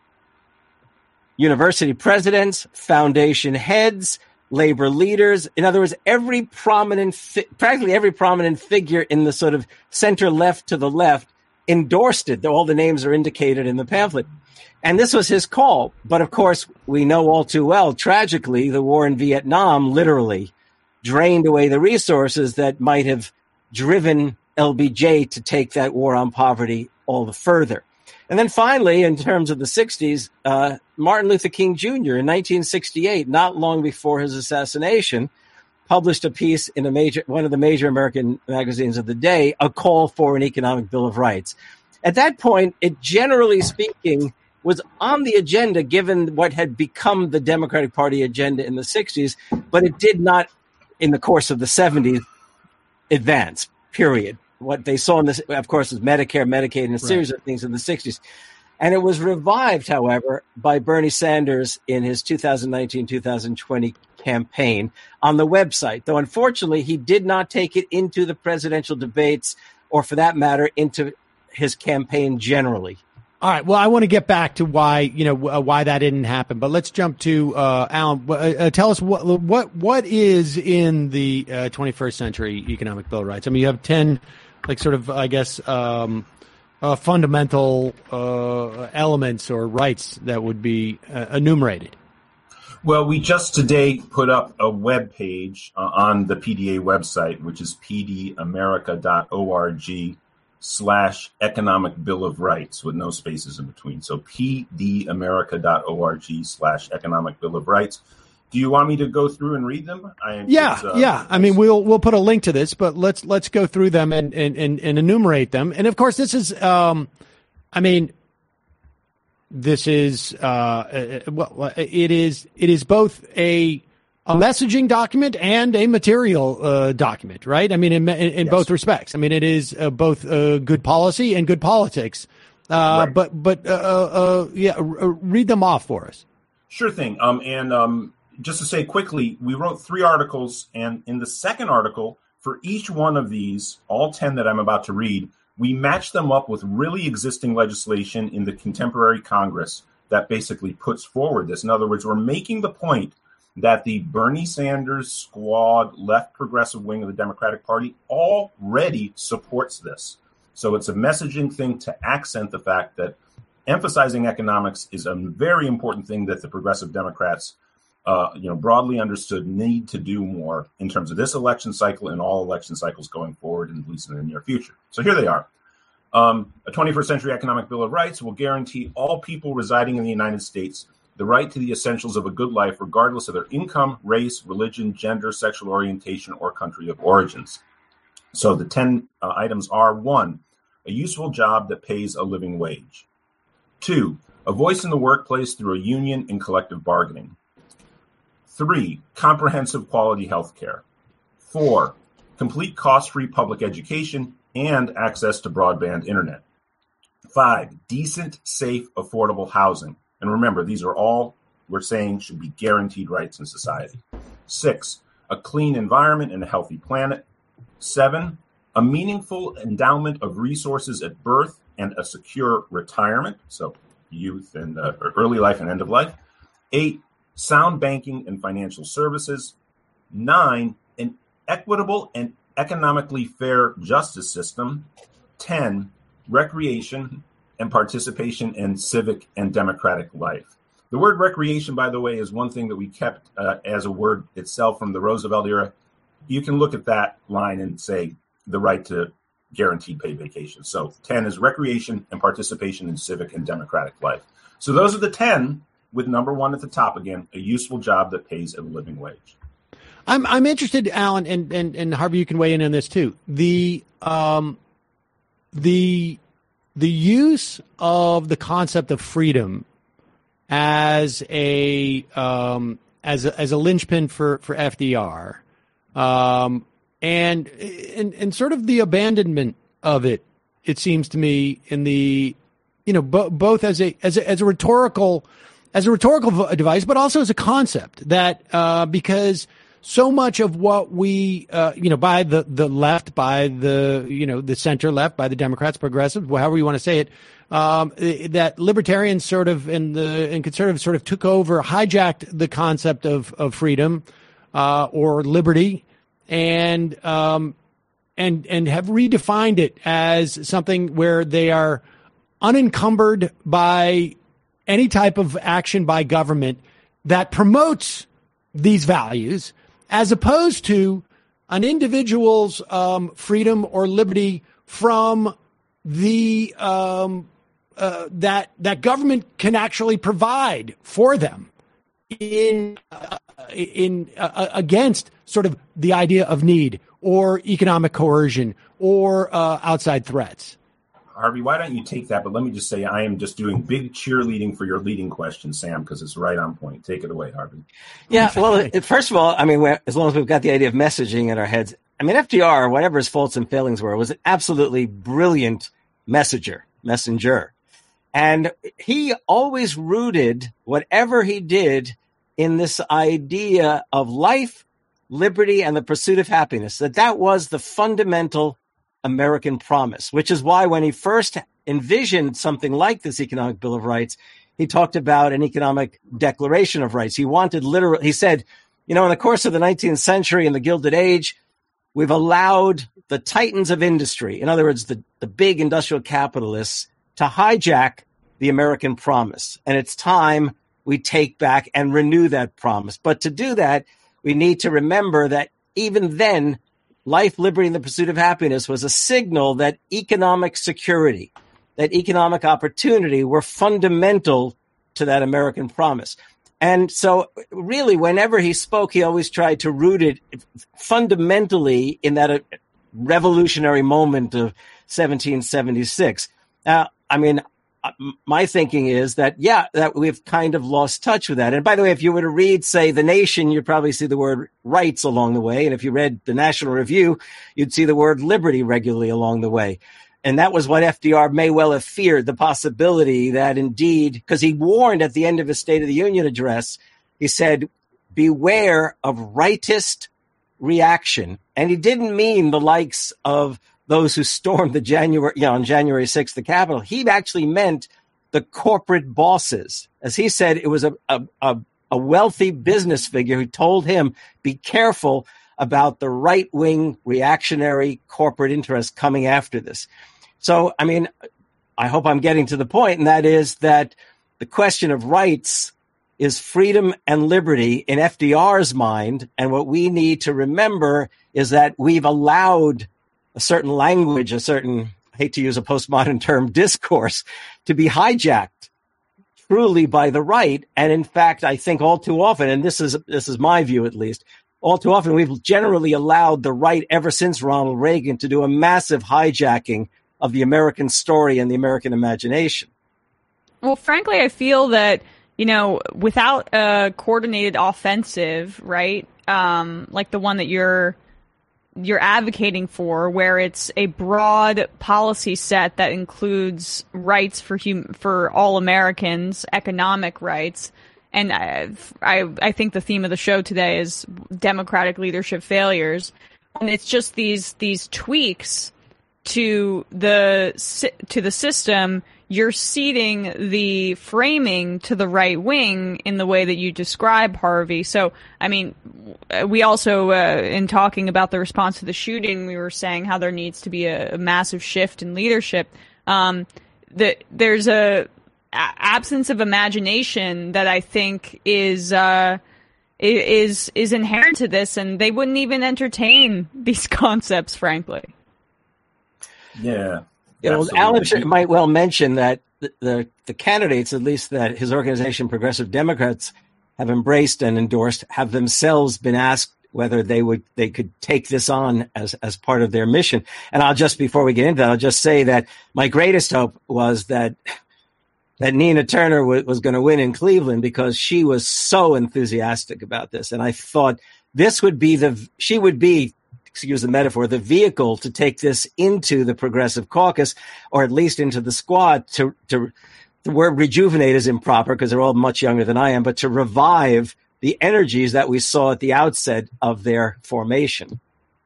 university presidents, foundation heads, labor leaders. In other words, every prominent, fi- practically every prominent figure in the sort of center left to the left endorsed it. All the names are indicated in the pamphlet. And this was his call. But of course, we know all too well, tragically, the war in Vietnam literally drained away the resources that might have driven L B J to take that war on poverty all the further. And then finally, in terms of the sixties, uh, Martin Luther King Junior in nineteen sixty-eight, not long before his assassination, published a piece in a major, one of the major American magazines of the day, a call for an economic Bill of Rights. At that point, it generally speaking was on the agenda, given what had become the Democratic Party agenda in the sixties, but it did not, in the course of the seventies, advance, period. What they saw in this, of course, was Medicare, Medicaid, and a series right. of things in the sixties. And it was revived, however, by Bernie Sanders in his two thousand nineteen two thousand twenty campaign on the website, though unfortunately he did not take it into the presidential debates, or for that matter, into his campaign generally. All right. Well, I want to get back to why, you know, uh, why that didn't happen, but let's jump to uh, Alan. Uh, tell us what what what is in the uh, twenty-first century economic Bill of Rights. I mean, you have ten, like, sort of, I guess, um, uh, fundamental uh, elements or rights that would be uh, enumerated. Well, we just today put up a web page uh, on the P D A website, which is pdamerica.org slash economic bill of rights with no spaces in between. So pdamerica.org slash economic bill of rights. Do you want me to go through and read them? I, yeah, uh, yeah. I mean, we'll we'll put a link to this, but let's let's go through them and and, and, and enumerate them. And of course, this is, um, I mean, this is uh, well, it is it is both a a messaging document and a material uh, document, right? I mean, in in, in yes. both respects. I mean, it is uh, both uh, good policy and good politics. Uh, right. But but uh, uh, yeah, read them off for us. Sure thing. Um, and um. Just to say quickly, we wrote three articles, and in the second article, for each one of these, all ten that I'm about to read, we matched them up with really existing legislation in the contemporary Congress that basically puts forward this. In other words, we're making the point that the Bernie Sanders squad, left progressive wing of the Democratic Party already supports this. So it's a messaging thing to accent the fact that emphasizing economics is a very important thing that the progressive Democrats Uh, you know, broadly understood need to do more in terms of this election cycle and all election cycles going forward, and at least in the near future. So here they are. Um, a twenty-first century economic Bill of Rights will guarantee all people residing in the United States the right to the essentials of a good life, regardless of their income, race, religion, gender, sexual orientation, or country of origins. So the ten uh, items are: one, a useful job that pays a living wage; two, a voice in the workplace through a union and collective bargaining; three, comprehensive quality health care; four, complete cost-free public education and access to broadband internet; five, decent, safe, affordable housing. And remember, these are all, we're saying, should be guaranteed rights in society. Six, a clean environment and a healthy planet. Seven, a meaningful endowment of resources at birth and a secure retirement, so youth and uh, early life and end of life. Eight, sound banking and financial services. Nine, an equitable and economically fair justice system. Ten, recreation and participation in civic and democratic life. The word recreation, by the way, is one thing that we kept uh, as a word itself from the Roosevelt era. You can look at that line and say the right to guaranteed paid vacation. So ten is recreation and participation in civic and democratic life. So those are the ten, with number one at the top again, a useful job that pays a living wage. I'm I'm interested, Alan, and, and, and Harvey, you can weigh in on this too. The um the the use of the concept of freedom as a um as a, as a linchpin for, for F D R, um and, and and sort of the abandonment of it, it seems to me, in the you know bo- both as a as a as a rhetorical as a rhetorical device, but also as a concept that uh, because so much of what we, uh, you know, by the, the left, by the, you know, the center left, by the Democrats, progressives, however you want to say it, um, that libertarians sort of and the and conservatives sort of took over, hijacked the concept of, of freedom uh, or liberty, and um, and and have redefined it as something where they are unencumbered by any type of action by government that promotes these values, as opposed to an individual's um, freedom or liberty from the um, uh, that that government can actually provide for them in uh, in uh, against sort of the idea of need or economic coercion or uh, outside threats. Harvey, why don't you take that? But let me just say, I am just doing big cheerleading for your leading question, Sam, because it's right on point. Take it away, Harvey. Yeah, well, it, first of all, I mean, as long as we've got the idea of messaging in our heads, I mean, F D R, whatever his faults and failings were, was an absolutely brilliant messenger, messenger. And he always rooted whatever he did in this idea of life, liberty, and the pursuit of happiness, that that was the fundamental American promise, which is why when he first envisioned something like this Economic Bill of Rights, he talked about an economic declaration of rights. He wanted literal, he said, you know, in the course of the nineteenth century and the Gilded Age, we've allowed the titans of industry, in other words, the, the big industrial capitalists, to hijack the American promise. And it's time we take back and renew that promise. But to do that, we need to remember that even then, life, liberty, and the pursuit of happiness was a signal that economic security, that economic opportunity were fundamental to that American promise. And so really, whenever he spoke, he always tried to root it fundamentally in that revolutionary moment of seventeen seventy-six. Now, I mean, my thinking is that, yeah, that we've kind of lost touch with that. And by the way, if you were to read, say, The Nation, you'd probably see the word rights along the way. And if you read the National Review, you'd see the word liberty regularly along the way. And that was what F D R may well have feared, the possibility that indeed, because he warned at the end of his State of the Union address, he said, beware of rightist reaction. And he didn't mean the likes of those who stormed the January, you know, on January sixth, the Capitol. He actually meant the corporate bosses. As he said, it was a, a, a wealthy business figure who told him, be careful about the right-wing reactionary corporate interests coming after this. So, I mean, I hope I'm getting to the point, and that is that the question of rights is freedom and liberty in F D R's mind. And what we need to remember is that we've allowed a certain language, a certain, I hate to use a postmodern term, discourse, to be hijacked truly by the right. And in fact, I think all too often, and this is this is my view at least, all too often we've generally allowed the right ever since Ronald Reagan to do a massive hijacking of the American story and the American imagination. Well, frankly, I feel that, you know, without a coordinated offensive, right, um, like the one that you're you're advocating for, where it's a broad policy set that includes rights for hum- for all Americans, economic rights. And I, I, I think the theme of the show today is democratic leadership failures. And it's just these, these tweaks to the, to the system. You're ceding the framing to the right wing in the way that you describe, Harvey. So, I mean, we also, uh, in talking about the response to the shooting, we were saying how there needs to be a, a massive shift in leadership. Um, the, there's a, a absence of imagination that I think is, uh, is, is inherent to this, and they wouldn't even entertain these concepts, frankly. Yeah. Yeah, well, absolutely. Alex might well mention that the, the the candidates, at least that his organization, Progressive Democrats, have embraced and endorsed, have themselves been asked whether they would they could take this on as as part of their mission. And I'll just, before we get into that, I'll just say that my greatest hope was that that Nina Turner w- was going to win in Cleveland, because she was so enthusiastic about this, and I thought this would be the she would be. excuse the metaphor, the vehicle to take this into the Progressive Caucus, or at least into the squad. To, to the word rejuvenate is improper because they're all much younger than I am, but to revive the energies that we saw at the outset of their formation.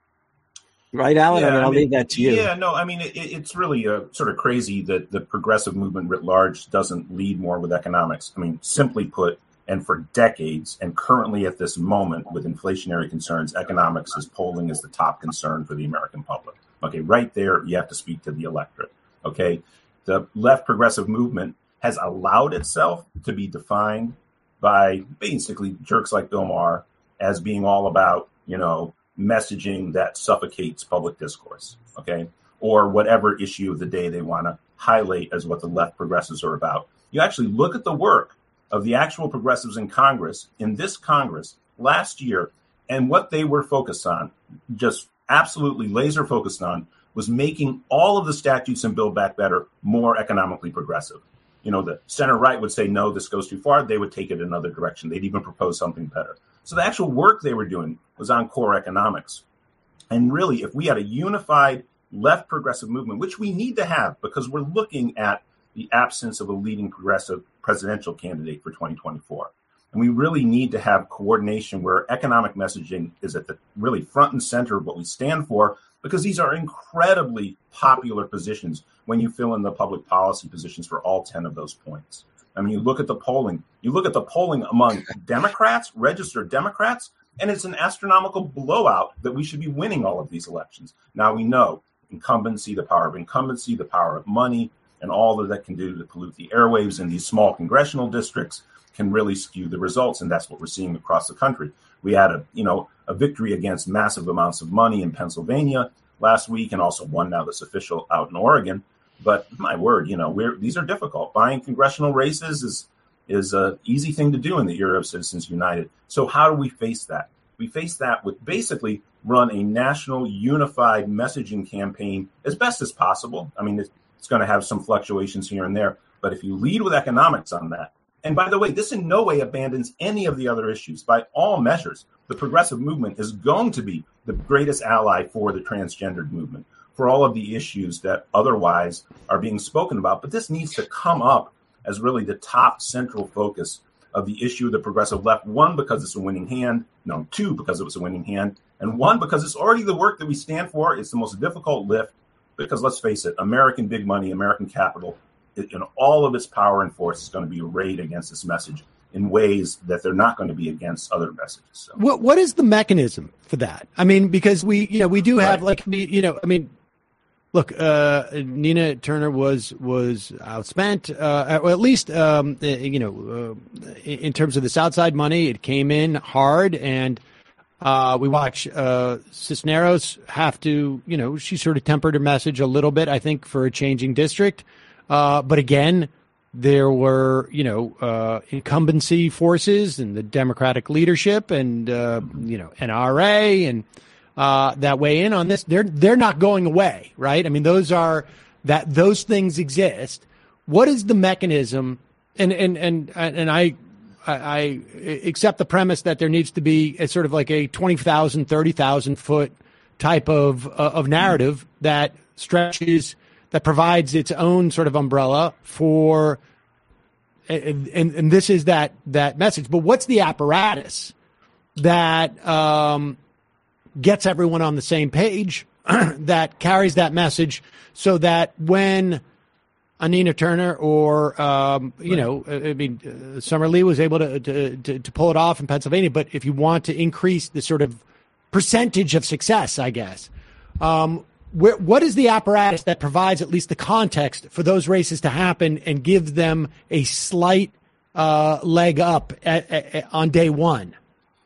Right, Alan? Yeah, I mean, I'll I mean, leave that to you. Yeah, no, I mean, it, it's really uh, sort of crazy that the progressive movement writ large doesn't lead more with economics. I mean, simply put, and for decades, and currently at this moment with inflationary concerns, economics is polling as the top concern for the American public. Okay, right there, you have to speak to the electorate. Okay, the left progressive movement has allowed itself to be defined by basically jerks like Bill Maher as being all about, you know, messaging that suffocates public discourse. Okay, or whatever issue of the day they want to highlight as what the left progressives are about. You actually look at the work of the actual progressives in Congress, in this Congress last year, and what they were focused on, just absolutely laser focused on, was making all of the statutes in Build Back Better more economically progressive. You know, the center right would say, no, this goes too far. They would take it another direction. They'd even propose something better. So the actual work they were doing was on core economics. And really, if we had a unified left progressive movement, which we need to have, because we're looking at the absence of a leading progressive presidential candidate for twenty twenty-four. And we really need to have coordination where economic messaging is at the really front and center of what we stand for, because these are incredibly popular positions when you fill in the public policy positions for all ten of those points. I mean, you look at the polling, you look at the polling among Democrats, registered Democrats, and it's an astronomical blowout that we should be winning all of these elections. Now we know incumbency, the power of incumbency, the power of money, and all that that can do to pollute the airwaves in these small congressional districts can really skew the results. And that's what we're seeing across the country. We had a, you know, a victory against massive amounts of money in Pennsylvania last week, and also one now that's official out in Oregon. But my word, you know, we're, these are difficult. Buying congressional races is is an easy thing to do in the era of Citizens United. So how do we face that? We face that with basically run a national unified messaging campaign as best as possible. I mean, it's, it's going to have some fluctuations here and there. But if you lead with economics on that, and by the way, this in no way abandons any of the other issues. By all measures, the progressive movement is going to be the greatest ally for the transgendered movement, for all of the issues that otherwise are being spoken about. But this needs to come up as really the top central focus of the issue of the progressive left. One, because it's a winning hand. No, two, because it was a winning hand. And one, because it's already the work that we stand for. It's the most difficult lift because, let's face it, American big money, American capital, in all of its power and force, is going to be arrayed against this message in ways that they're not going to be against other messages. So. What What is the mechanism for that? I mean, because we, you know, we do have right. like, you know, I mean, look, uh, Nina Turner was was outspent, uh, or at least, um, you know, uh, in terms of this outside money, it came in hard, and uh, we watch uh, Cisneros have to, you know, she sort of tempered her message a little bit, I think, for a changing district. Uh, but again, there were, you know, uh, incumbency forces and the Democratic leadership and, uh, you know, N R A and uh, that weigh in on this. They're they're not going away, right? I mean, those are that those things exist. What is the mechanism? And and and and I I accept the premise that there needs to be a sort of like a twenty thousand, thirty thousand foot type of uh, of narrative that stretches, that provides its own sort of umbrella for, and, and, and this is that, that message. But what's the apparatus that um, gets everyone on the same page, that carries that message so that when Nina Turner or, um, you right. know, I mean, uh, Summer Lee was able to, to, to, to pull it off in Pennsylvania, but if you want to increase the sort of percentage of success, I guess, um, Where, what is the apparatus that provides at least the context for those races to happen and give them a slight uh, leg up at, at, on day one?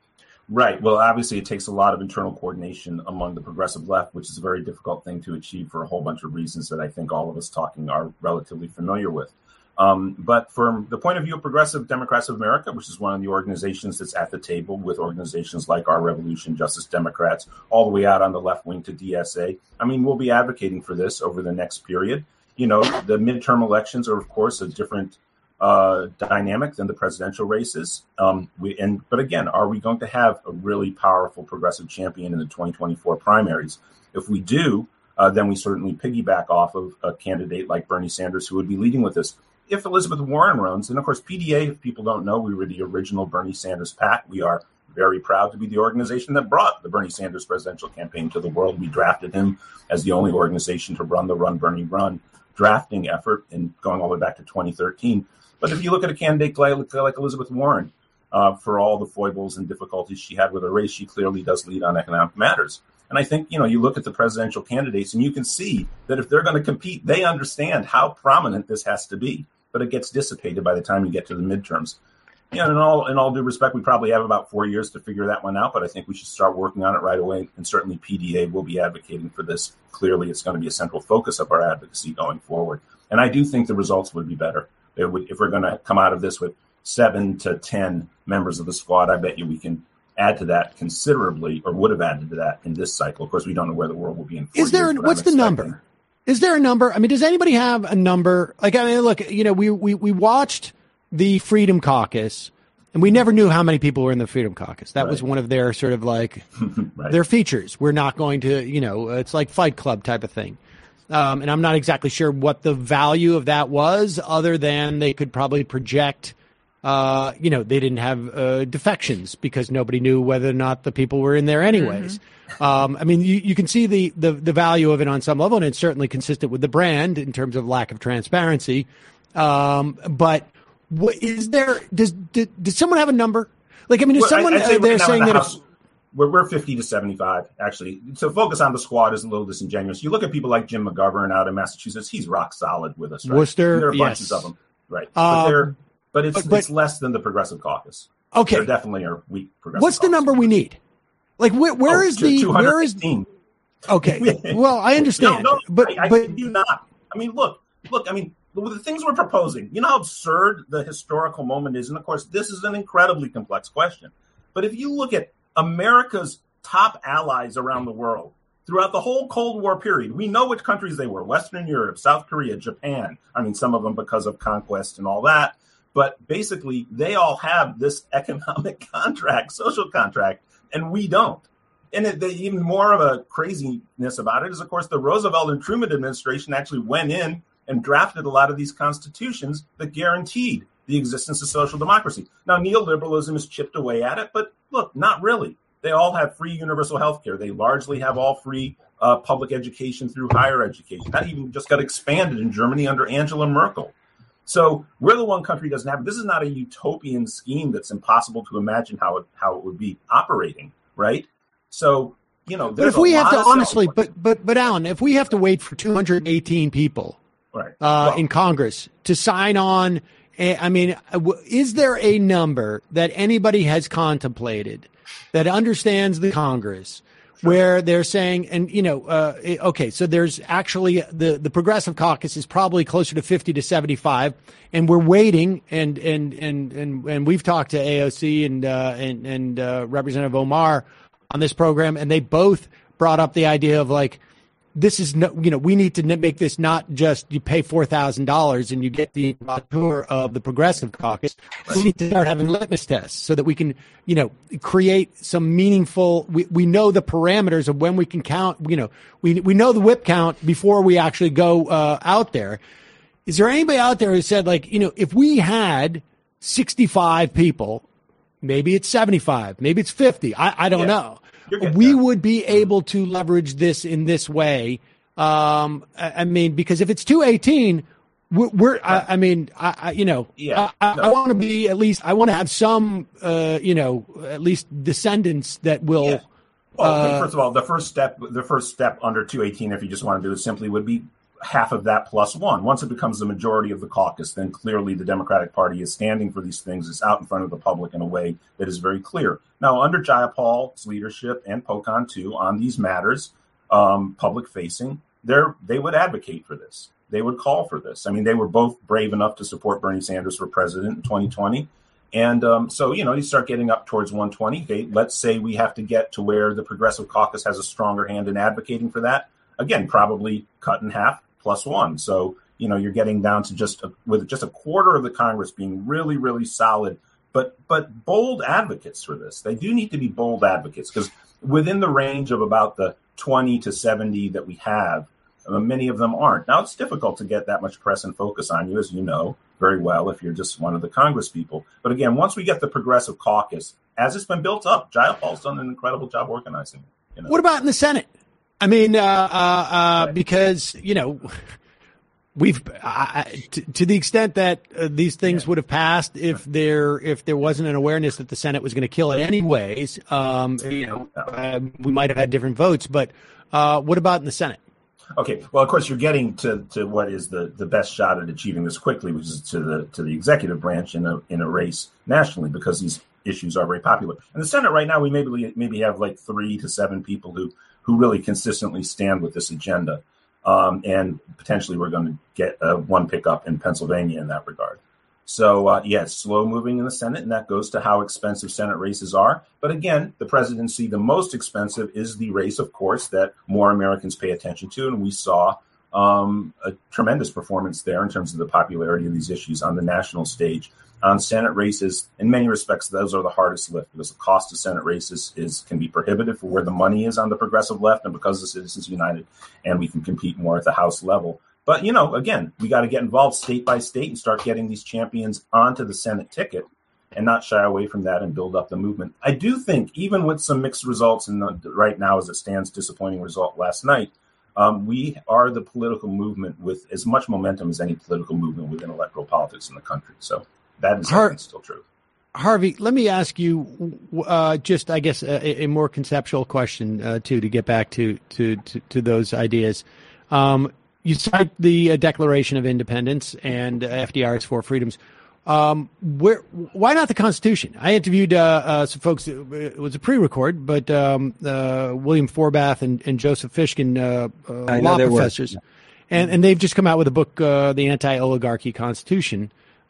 Right. Well, obviously, it takes a lot of internal coordination among the progressive left, which is a very difficult thing to achieve for a whole bunch of reasons that I think all of us talking are relatively familiar with. Um, but from the point of view of Progressive Democrats of America, which is one of the organizations that's at the table with organizations like Our Revolution, Justice Democrats, all the way out on the left wing to D S A, I mean, we'll be advocating for this over the next period. You know, the midterm elections are, of course, a different uh, dynamic than the presidential races. Um, we, and but again, are we going to have a really powerful progressive champion in the twenty twenty-four primaries? If we do, uh, then we certainly piggyback off of a candidate like Bernie Sanders, who would be leading with this. If Elizabeth Warren runs, and of course, P D A, if people don't know, we were the original Bernie Sanders PAC. We are very proud to be the organization that brought the Bernie Sanders presidential campaign to the world. We drafted him as the only organization to run the Run Bernie Run drafting effort, and going all the way back to twenty thirteen. But if you look at a candidate like, like Elizabeth Warren, uh, for all the foibles and difficulties she had with her race, she clearly does lead on economic matters. And I think, you know, you look at the presidential candidates and you can see that if they're going to compete, they understand how prominent this has to be. But it gets dissipated by the time you get to the midterms. You know, in all in all due respect, we probably have about four years to figure that one out, but I think we should start working on it right away. And certainly P D A will be advocating for this. Clearly, it's going to be a central focus of our advocacy going forward. And I do think the results would be better. It would, if we're going to come out of this with seven to ten members of the squad, I bet you we can add to that considerably, or would have added to that in this cycle. Of course, we don't know where the world will be in four Is there, years, what's the number? Is there a number? I mean, does anybody have a number? Like, I mean, look, you know, we, we, we watched the Freedom Caucus, and we never knew how many people were in the Freedom Caucus. That Right. was one of their sort of like Right. their features. We're not going to, you know, it's like Fight Club type of thing. Um, and I'm not exactly sure what the value of that was, other than they could probably project, uh, you know, they didn't have uh, defections because nobody knew whether or not the people were in there anyways. Mm-hmm. Um, I mean, you, you can see the, the, the value of it on some level, and it's certainly consistent with the brand in terms of lack of transparency. Um, but what is there, does, did, does someone have a number? Like, I mean, is Well, someone, I'd say uh, they're right now in saying the that House, if, we're, we're fifty to seventy-five, actually. To focus on the squad is a little disingenuous. You look at people like Jim McGovern out in Massachusetts, he's rock solid with us, right? Worcester, There are bunches yes. of them, right? Uh, but, they're, but, it's, but- but- it's less than the Progressive Caucus. Okay. There definitely are weak Progressive what's the caucus. number we need? Like, where, where Oh, is the, where is, two hundred fifteen. okay. Well, I understand, No, no, but, I, I but, do not. I mean, look, look, I mean, the things we're proposing, you know how absurd the historical moment is? And of course, this is an incredibly complex question. But if you look at America's top allies around the world throughout the whole Cold War period, we know which countries they were: Western Europe, South Korea, Japan. I mean, some of them because of conquest and all that. But basically, they all have this economic contract, social contract, and we don't. And it, the, even more of a craziness about it is, of course, the Roosevelt and Truman administration actually went in and drafted a lot of these constitutions that guaranteed the existence of social democracy. Now, neoliberalism has chipped away at it, but look, not really. They all have free universal health care. They largely have all free uh, public education through higher education. That even just got expanded in Germany under Angela Merkel. So we're the one country that doesn't have it. This is not a utopian scheme that's impossible to imagine how it how it would be operating, right? So, you know, but if we have to honestly, but, but, but Alan, if we have to wait for two hundred eighteen people right. uh, well, in Congress to sign on, I mean, is there a number that anybody has contemplated that understands the Congress where they're saying, and, you know, uh, okay, so there's actually the, the Progressive Caucus is probably closer to fifty to seventy-five, and we're waiting, and, and, and, and, and we've talked to A O C and, uh, and, and, uh, Representative Omar on this program, and they both brought up the idea of like, this is no, you know, we need to make this not just you pay four thousand dollars and you get the tour of the Progressive Caucus. We need to start having litmus tests so that we can, you know, create some meaningful, we, we know the parameters of when we can count, you know, we, we know the whip count before we actually go uh, out there. Is there anybody out there who said like, you know, if we had sixty-five people, maybe it's seventy-five, maybe it's fifty, I, I don't yeah. know. We there. would be able to leverage this in this way. Um, I, I mean, because if it's two eighteen, we're, we're I, I mean, I, I, you know, yeah, I, no. I want to be at least, I want to have some, uh, you know, at least descendants that will. Yeah. Well, uh, first of all, the first step, the first step under two eighteen, if you just want to do it simply, would be half of that plus one. Once it becomes the majority of the caucus, then clearly the Democratic Party is standing for these things. It's out in front of the public in a way that is very clear. Now, under Jayapal's leadership and Pocan too, on these matters, um, public facing, they're, they would advocate for this. They would call for this. I mean, they were both brave enough to support Bernie Sanders for president in twenty twenty. And um, so, you know, you start getting up towards one twenty. Okay, let's say we have to get to where the Progressive Caucus has a stronger hand in advocating for that. Again, probably cut in half plus one. So, you know, you're getting down to just a, with just a quarter of the Congress being really, really solid, but but bold advocates for this. They do need to be bold advocates because within the range of about the twenty to seventy that we have, uh, many of them aren't. Now, it's difficult to get that much press and focus on you, as you know very well, if you're just one of the Congress people. But again, once we get the Progressive Caucus, as it's been built up, Jayapal's done an incredible job organizing it. You know? What about in the Senate? I mean, uh, uh, uh, because, you know, we've uh, to, to the extent that uh, these things yeah. would have passed if there if there wasn't an awareness that the Senate was going to kill it anyways, um, you know, uh, we might have had different votes. But uh, what about in the Senate? Okay, well, of course, you're getting to, to what is the, the best shot at achieving this quickly, which is to the to the executive branch in a in a race nationally, because these issues are very popular. In the Senate right now, we maybe maybe have like three to seven people who who really consistently stand with this agenda, um, and potentially we're going to get uh, one pickup in Pennsylvania in that regard. So, uh, yeah, it's slow moving in the Senate, and that goes to how expensive Senate races are. But again, the presidency, the most expensive is the race, of course, that more Americans pay attention to. And we saw um, a tremendous performance there in terms of the popularity of these issues on the national stage. On Senate races, in many respects, those are the hardest lift because the cost of Senate races is can be prohibitive for where the money is on the progressive left and because of Citizens United, and we can compete more at the House level. But, you know, again, we got to get involved state by state and start getting these champions onto the Senate ticket and not shy away from that and build up the movement. I do think, even with some mixed results, and right now as it stands, disappointing result last night, um, we are the political movement with as much momentum as any political movement within electoral politics in the country. So that is Har- still true. Harvey, let me ask you uh, just, I guess, a, a more conceptual question, uh, too, to get back to, to, to, to those ideas. Um You cite the uh, Declaration of Independence and uh, F D R's Four Freedoms. Um, where, why not the Constitution? I interviewed uh, uh, some folks. It was a pre-record, but um, uh, William Forbath and, and Joseph Fishkin, uh, uh, law professors, and and they've just come out with a book, uh, The Anti-Oligarchy Constitution,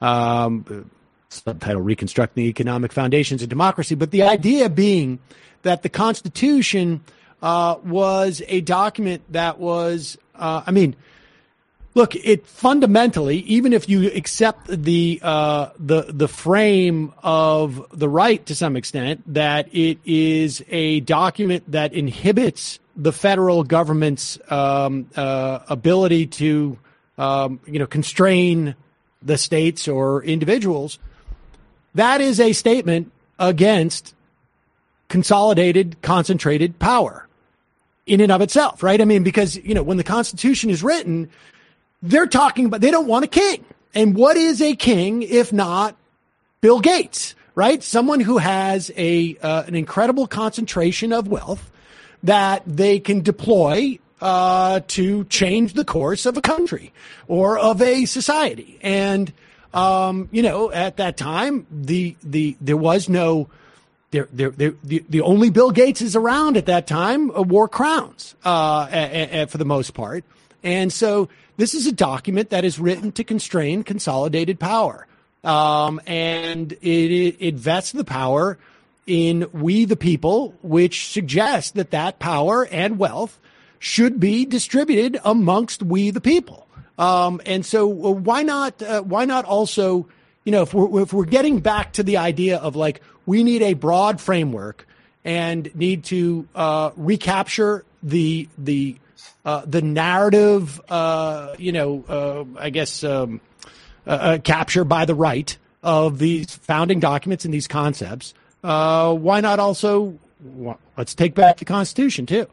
um, subtitle "Reconstructing the Economic Foundations of Democracy." But the idea being that the Constitution uh, was a document that was Uh, I mean, look, it fundamentally, even if you accept the uh, the the frame of the right to some extent, that it is a document that inhibits the federal government's um, uh, ability to, um, you know, constrain the states or individuals, that is a statement against consolidated, concentrated power. In and of itself, right? I mean, because, you know, when the Constitution is written, they're talking about, they don't want a king. And what is a king if not Bill Gates, right? Someone who has a uh, an incredible concentration of wealth that they can deploy uh, to change the course of a country or of a society. And, um, you know, at that time, the the there was no There, there, there, the, the only Bill Gates is around at that time uh, wore crowns, uh, a, a, for the most part. And so this is a document that is written to constrain consolidated power. Um, and it, it vests the power in we the people, which suggests that that power and wealth should be distributed amongst we the people. Um, and so uh, why not, uh, why not also, you know, if we're, if we're getting back to the idea of like, we need a broad framework and need to uh, recapture the the uh, the narrative, uh, you know, uh, I guess um, uh, uh, capture by the right of these founding documents and these concepts. Uh, why not also well, let's take back the Constitution too?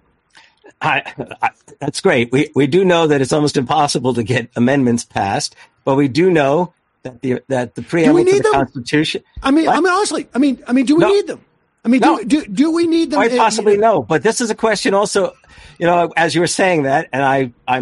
I, I, that's great. We we do know that it's almost impossible to get amendments passed, but we do know that the that the preamble to the them? Constitution. I mean, what? I mean, honestly, I mean, I mean, do we no. need them? I mean, no. do, do do we need them? Quite possibly, you know? No. But this is a question also. You know, as you were saying that, and I I'm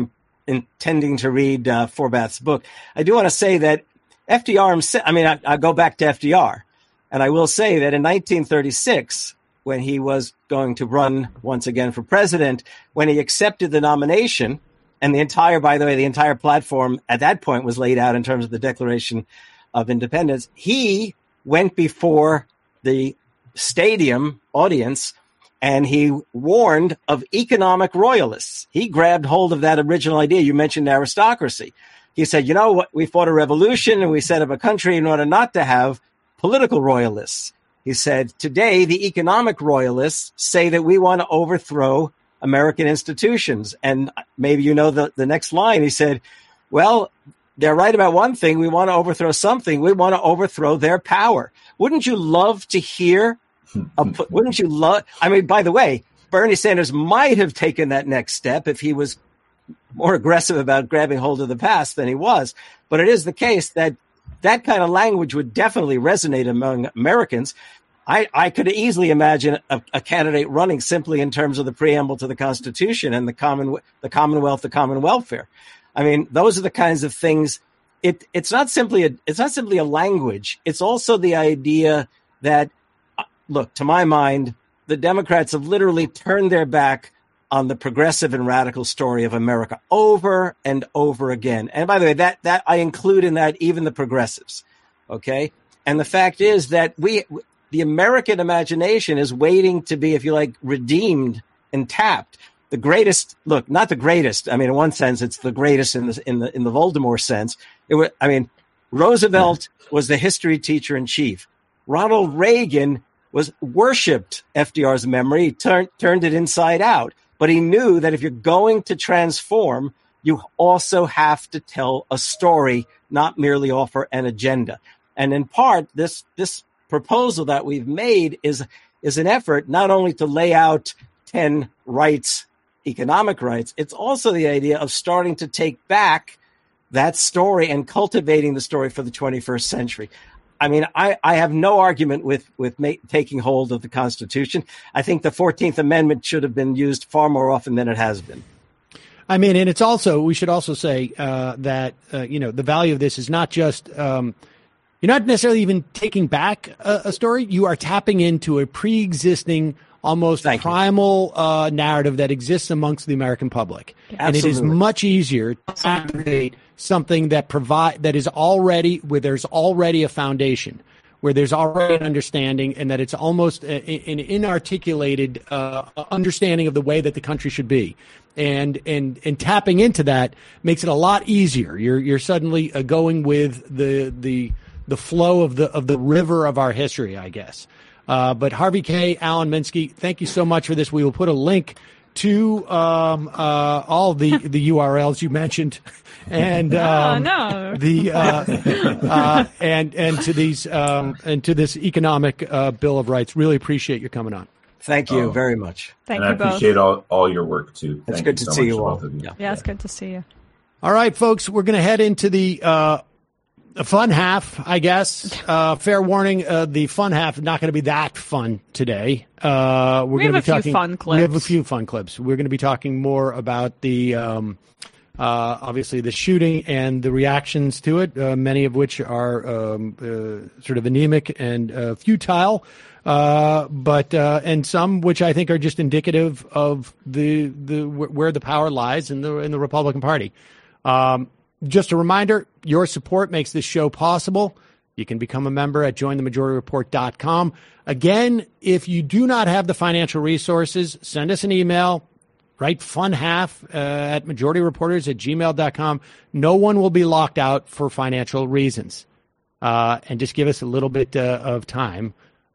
intending to read uh, Forbath's book. I do want to say that F D R himself, I mean, I, I go back to F D R, and I will say that in nineteen thirty-six, when he was going to run once again for president, when he accepted the nomination, and the entire, by the way, the entire platform at that point was laid out in terms of the Declaration of Independence, he went before the stadium audience and he warned of economic royalists. He grabbed hold of that original idea. You mentioned aristocracy. He said, you know what, we fought a revolution and we set up a country in order not to have political royalists. He said, today, the economic royalists say that we want to overthrow American institutions. And maybe you know the, the next line. He said, well, they're right about one thing. We want to overthrow something. We want to overthrow their power. Wouldn't you love to hear? A, wouldn't you love? I mean, by the way, Bernie Sanders might have taken that next step if he was more aggressive about grabbing hold of the past than he was. But it is the case that that kind of language would definitely resonate among Americans. I, I could easily imagine a, a candidate running simply in terms of the preamble to the Constitution and the common, the Commonwealth, the common welfare. I mean, those are the kinds of things. It, it's not simply a, it's not simply a language. It's also the idea that, look, to my mind, the Democrats have literally turned their back on the progressive and radical story of America over and over again. And by the way, that, that I include in that even the progressives. Okay. And the fact is that we, the American imagination is waiting to be, if you like, redeemed and tapped. The greatest, look, not the greatest. I mean, in one sense, it's the greatest in the, in the, in the Voldemort sense. It was, I mean, Roosevelt was the history teacher in chief. Ronald Reagan was worshipped F D R's memory, turned, turned it inside out. But he knew that if you're going to transform, you also have to tell a story, not merely offer an agenda. And in part, this, this proposal that we've made is, is an effort not only to lay out ten rights, economic rights, it's also the idea of starting to take back that story and cultivating the story for the twenty-first century. I mean, I, I have no argument with, with ma- taking hold of the Constitution. I think the fourteenth Amendment should have been used far more often than it has been. I mean, and it's also, we should also say uh, that, uh, you know, the value of this is not just, um, you're not necessarily even taking back a, a story. You are tapping into a pre-existing, almost Thank primal uh, narrative that exists amongst the American public. Yeah. And it is Absolutely. much easier to activate something that provide that is already where there's already a foundation, where there's already an understanding, and that it's almost a, an inarticulated uh, understanding of the way that the country should be. And and and tapping into that makes it a lot easier. You're you're suddenly uh, going with the the the flow of the of the river of our history, I guess. Uh, but Harvey Kaye, Alan Minsky, thank you so much for this. We will put a link to um, uh, all the, the U R Ls you mentioned, and um, oh, no. the uh, uh, and and to these um, and to this economic uh, Bill of Rights. Really appreciate you coming on. Thank you Oh. very much. Thank and you I both. appreciate all, all your work, too. It's Thank good you to so see much, you all. both of you. Yeah. Yeah, it's good to see you. All right, folks, we're going to head into the uh, the fun half, I guess. Uh, fair warning, uh, the fun half is not going to be that fun today. Uh, we're We going to have be a few talking. fun We have a clips. few fun clips. We're going to be talking more about the, um, uh, obviously, the shooting and the reactions to it, uh, many of which are um, uh, sort of anemic and uh, futile. Uh, but uh, and some which I think are just indicative of the the where the power lies in the in the Republican Party. Um, just a reminder, your support makes this show possible. You can become a member at join the majority report dot com. Again, if you do not have the financial resources, send us an email. Write funhalf uh, at majority reporters at gmail dot com. No one will be locked out for financial reasons. Uh, and just give us a little bit uh, of time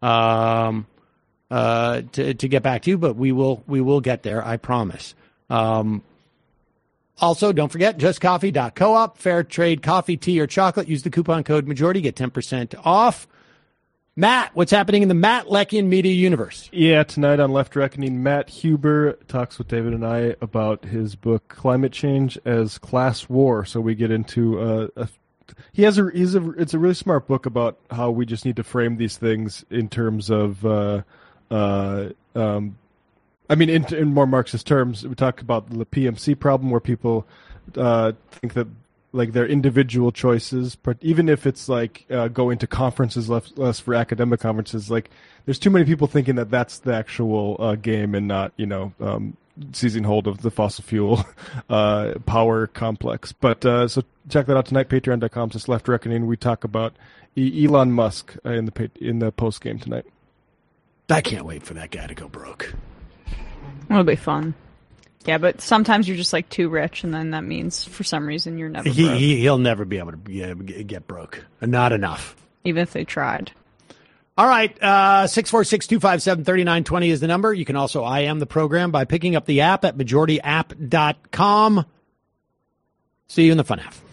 um, uh, to to get back to you, but we will we will get there, I promise. Um, also, don't forget just coffee dot coop, fair trade coffee, tea, or chocolate. Use the coupon code majority, get ten percent off. Matt, what's happening in the Matt Lekian media universe? Yeah, tonight on Left Reckoning, Matt Huber talks with David and I about his book "Climate Change as Class War." So we get into uh, a he has a he's a it's a really smart book about how we just need to frame these things in terms of uh, uh, um, I mean, in, in more Marxist terms, we talk about the P M C problem, where people uh, think that like their individual choices, but even if it's like uh, going to conferences less, less for academic conferences, like there's too many people thinking that that's the actual uh, game and not, you know, um, seizing hold of the fossil fuel uh, power complex. But uh, so check that out tonight, patreon dot com slash left reckoning. We talk about e- Elon Musk uh, in the in the post game tonight. I can't wait for that guy to go broke. It'll be fun. Yeah, but sometimes you're just like too rich, and then that means for some reason you're never He, broke. he he'll never be able to get, get broke. Not enough. Even if they tried. All right, uh, six four six, two five seven, three nine two zero is the number. You can also I M the program by picking up the app at majority app dot com. See you in the fun half.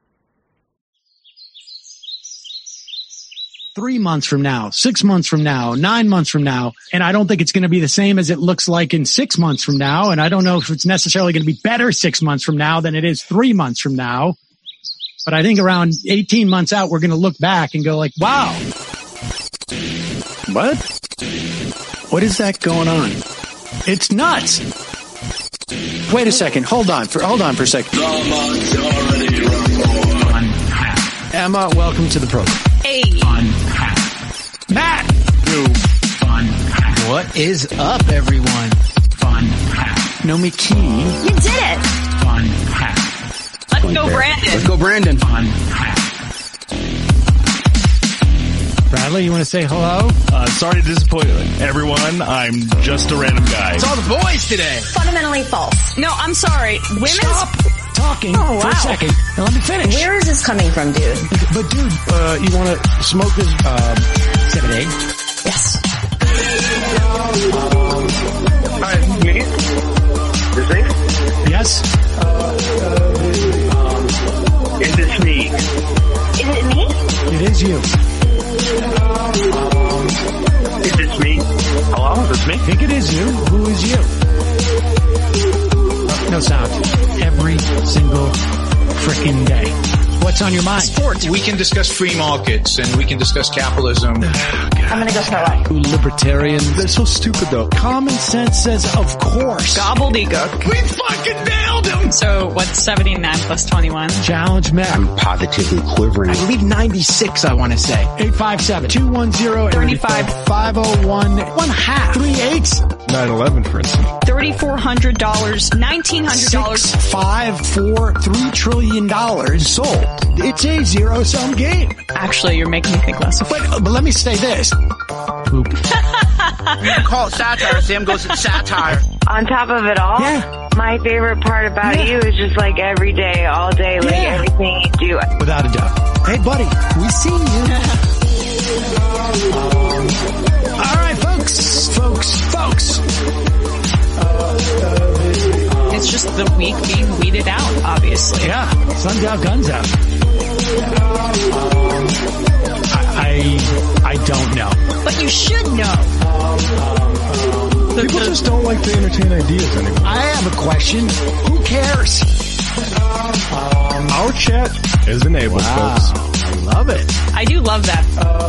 Three months from now, six months from now, nine months from now, and I don't think it's going to be the same as it looks like in six months from now, and I don't know if it's necessarily going to be better six months from now than it is three months from now. But I think around eighteen months out, we're going to look back and go like, wow. What? What is that going on? It's nuts. Wait a second. Hold on for hold on for a second. Emma, welcome to the program. Hey. Matt. Yo. Fun. What is up, everyone? Fun. Nomi Key. You did it. Fun. Let's go, Brandon. Let's go, Brandon. Fun. Bradley, you want to say hello? Uh, sorry to disappoint everyone. I'm just a random guy. It's all the boys today. Fundamentally false. No, I'm sorry. Women's... Stop talking Oh, for wow. a second. Now let me finish. Where is this coming from, dude? But dude, uh, you want to smoke this um, seven eight? Yes. Hi, me? Is it? Yes. Is this me? Is it me? It is you. Is this me? Hello? Is this me? I think it is you. Who is you? Uh, no sound. Every single frickin' day. What's on your mind? Sports. We can discuss free markets and we can discuss capitalism. I'm gonna go throw up. Who libertarians? They're so stupid, though. Common sense says, of course. Gobbledygook. We fucking nailed him! So what's seventy-nine plus twenty-one? Challenge Matt. I'm positively quivering. I believe ninety-six, I want to say. eight five seven, two one zero, thirty-five. five oh one, one half. Three eights. nine eleven, for instance. thirty-four hundred dollars, nineteen hundred dollars. Six, five, four, three trillion dollars sold. It's a zero-sum game. Actually, you're making me think less of it. But, but let me say this. Poop. You can call it satire. Sam goes, it's satire. On top of it all, Yeah. my favorite part about Yeah. you is just like every day, all day, like Yeah. everything you do. Without a doubt. Hey, buddy, we see you. All right, folks, folks, folks. It's just the week being weeded out, obviously. Yeah, sun's out, guns out. I, I, I don't know. But you should know. People just don't like to entertain ideas anymore. I have a question. Who cares? Our chat is enabled, Wow, folks. I love it. I do love that.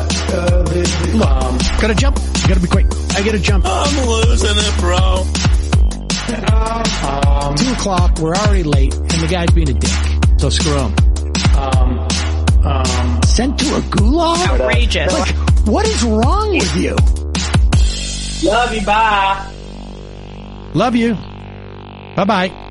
Look, gotta jump. Gotta be quick. I gotta jump. I'm losing it, bro. Two o'clock. We're already late, and the guy's being a dick. So screw him. Um, um, Sent to a gulag? Outrageous. Like, what is wrong with you? Love you, bye. Love you. Bye bye.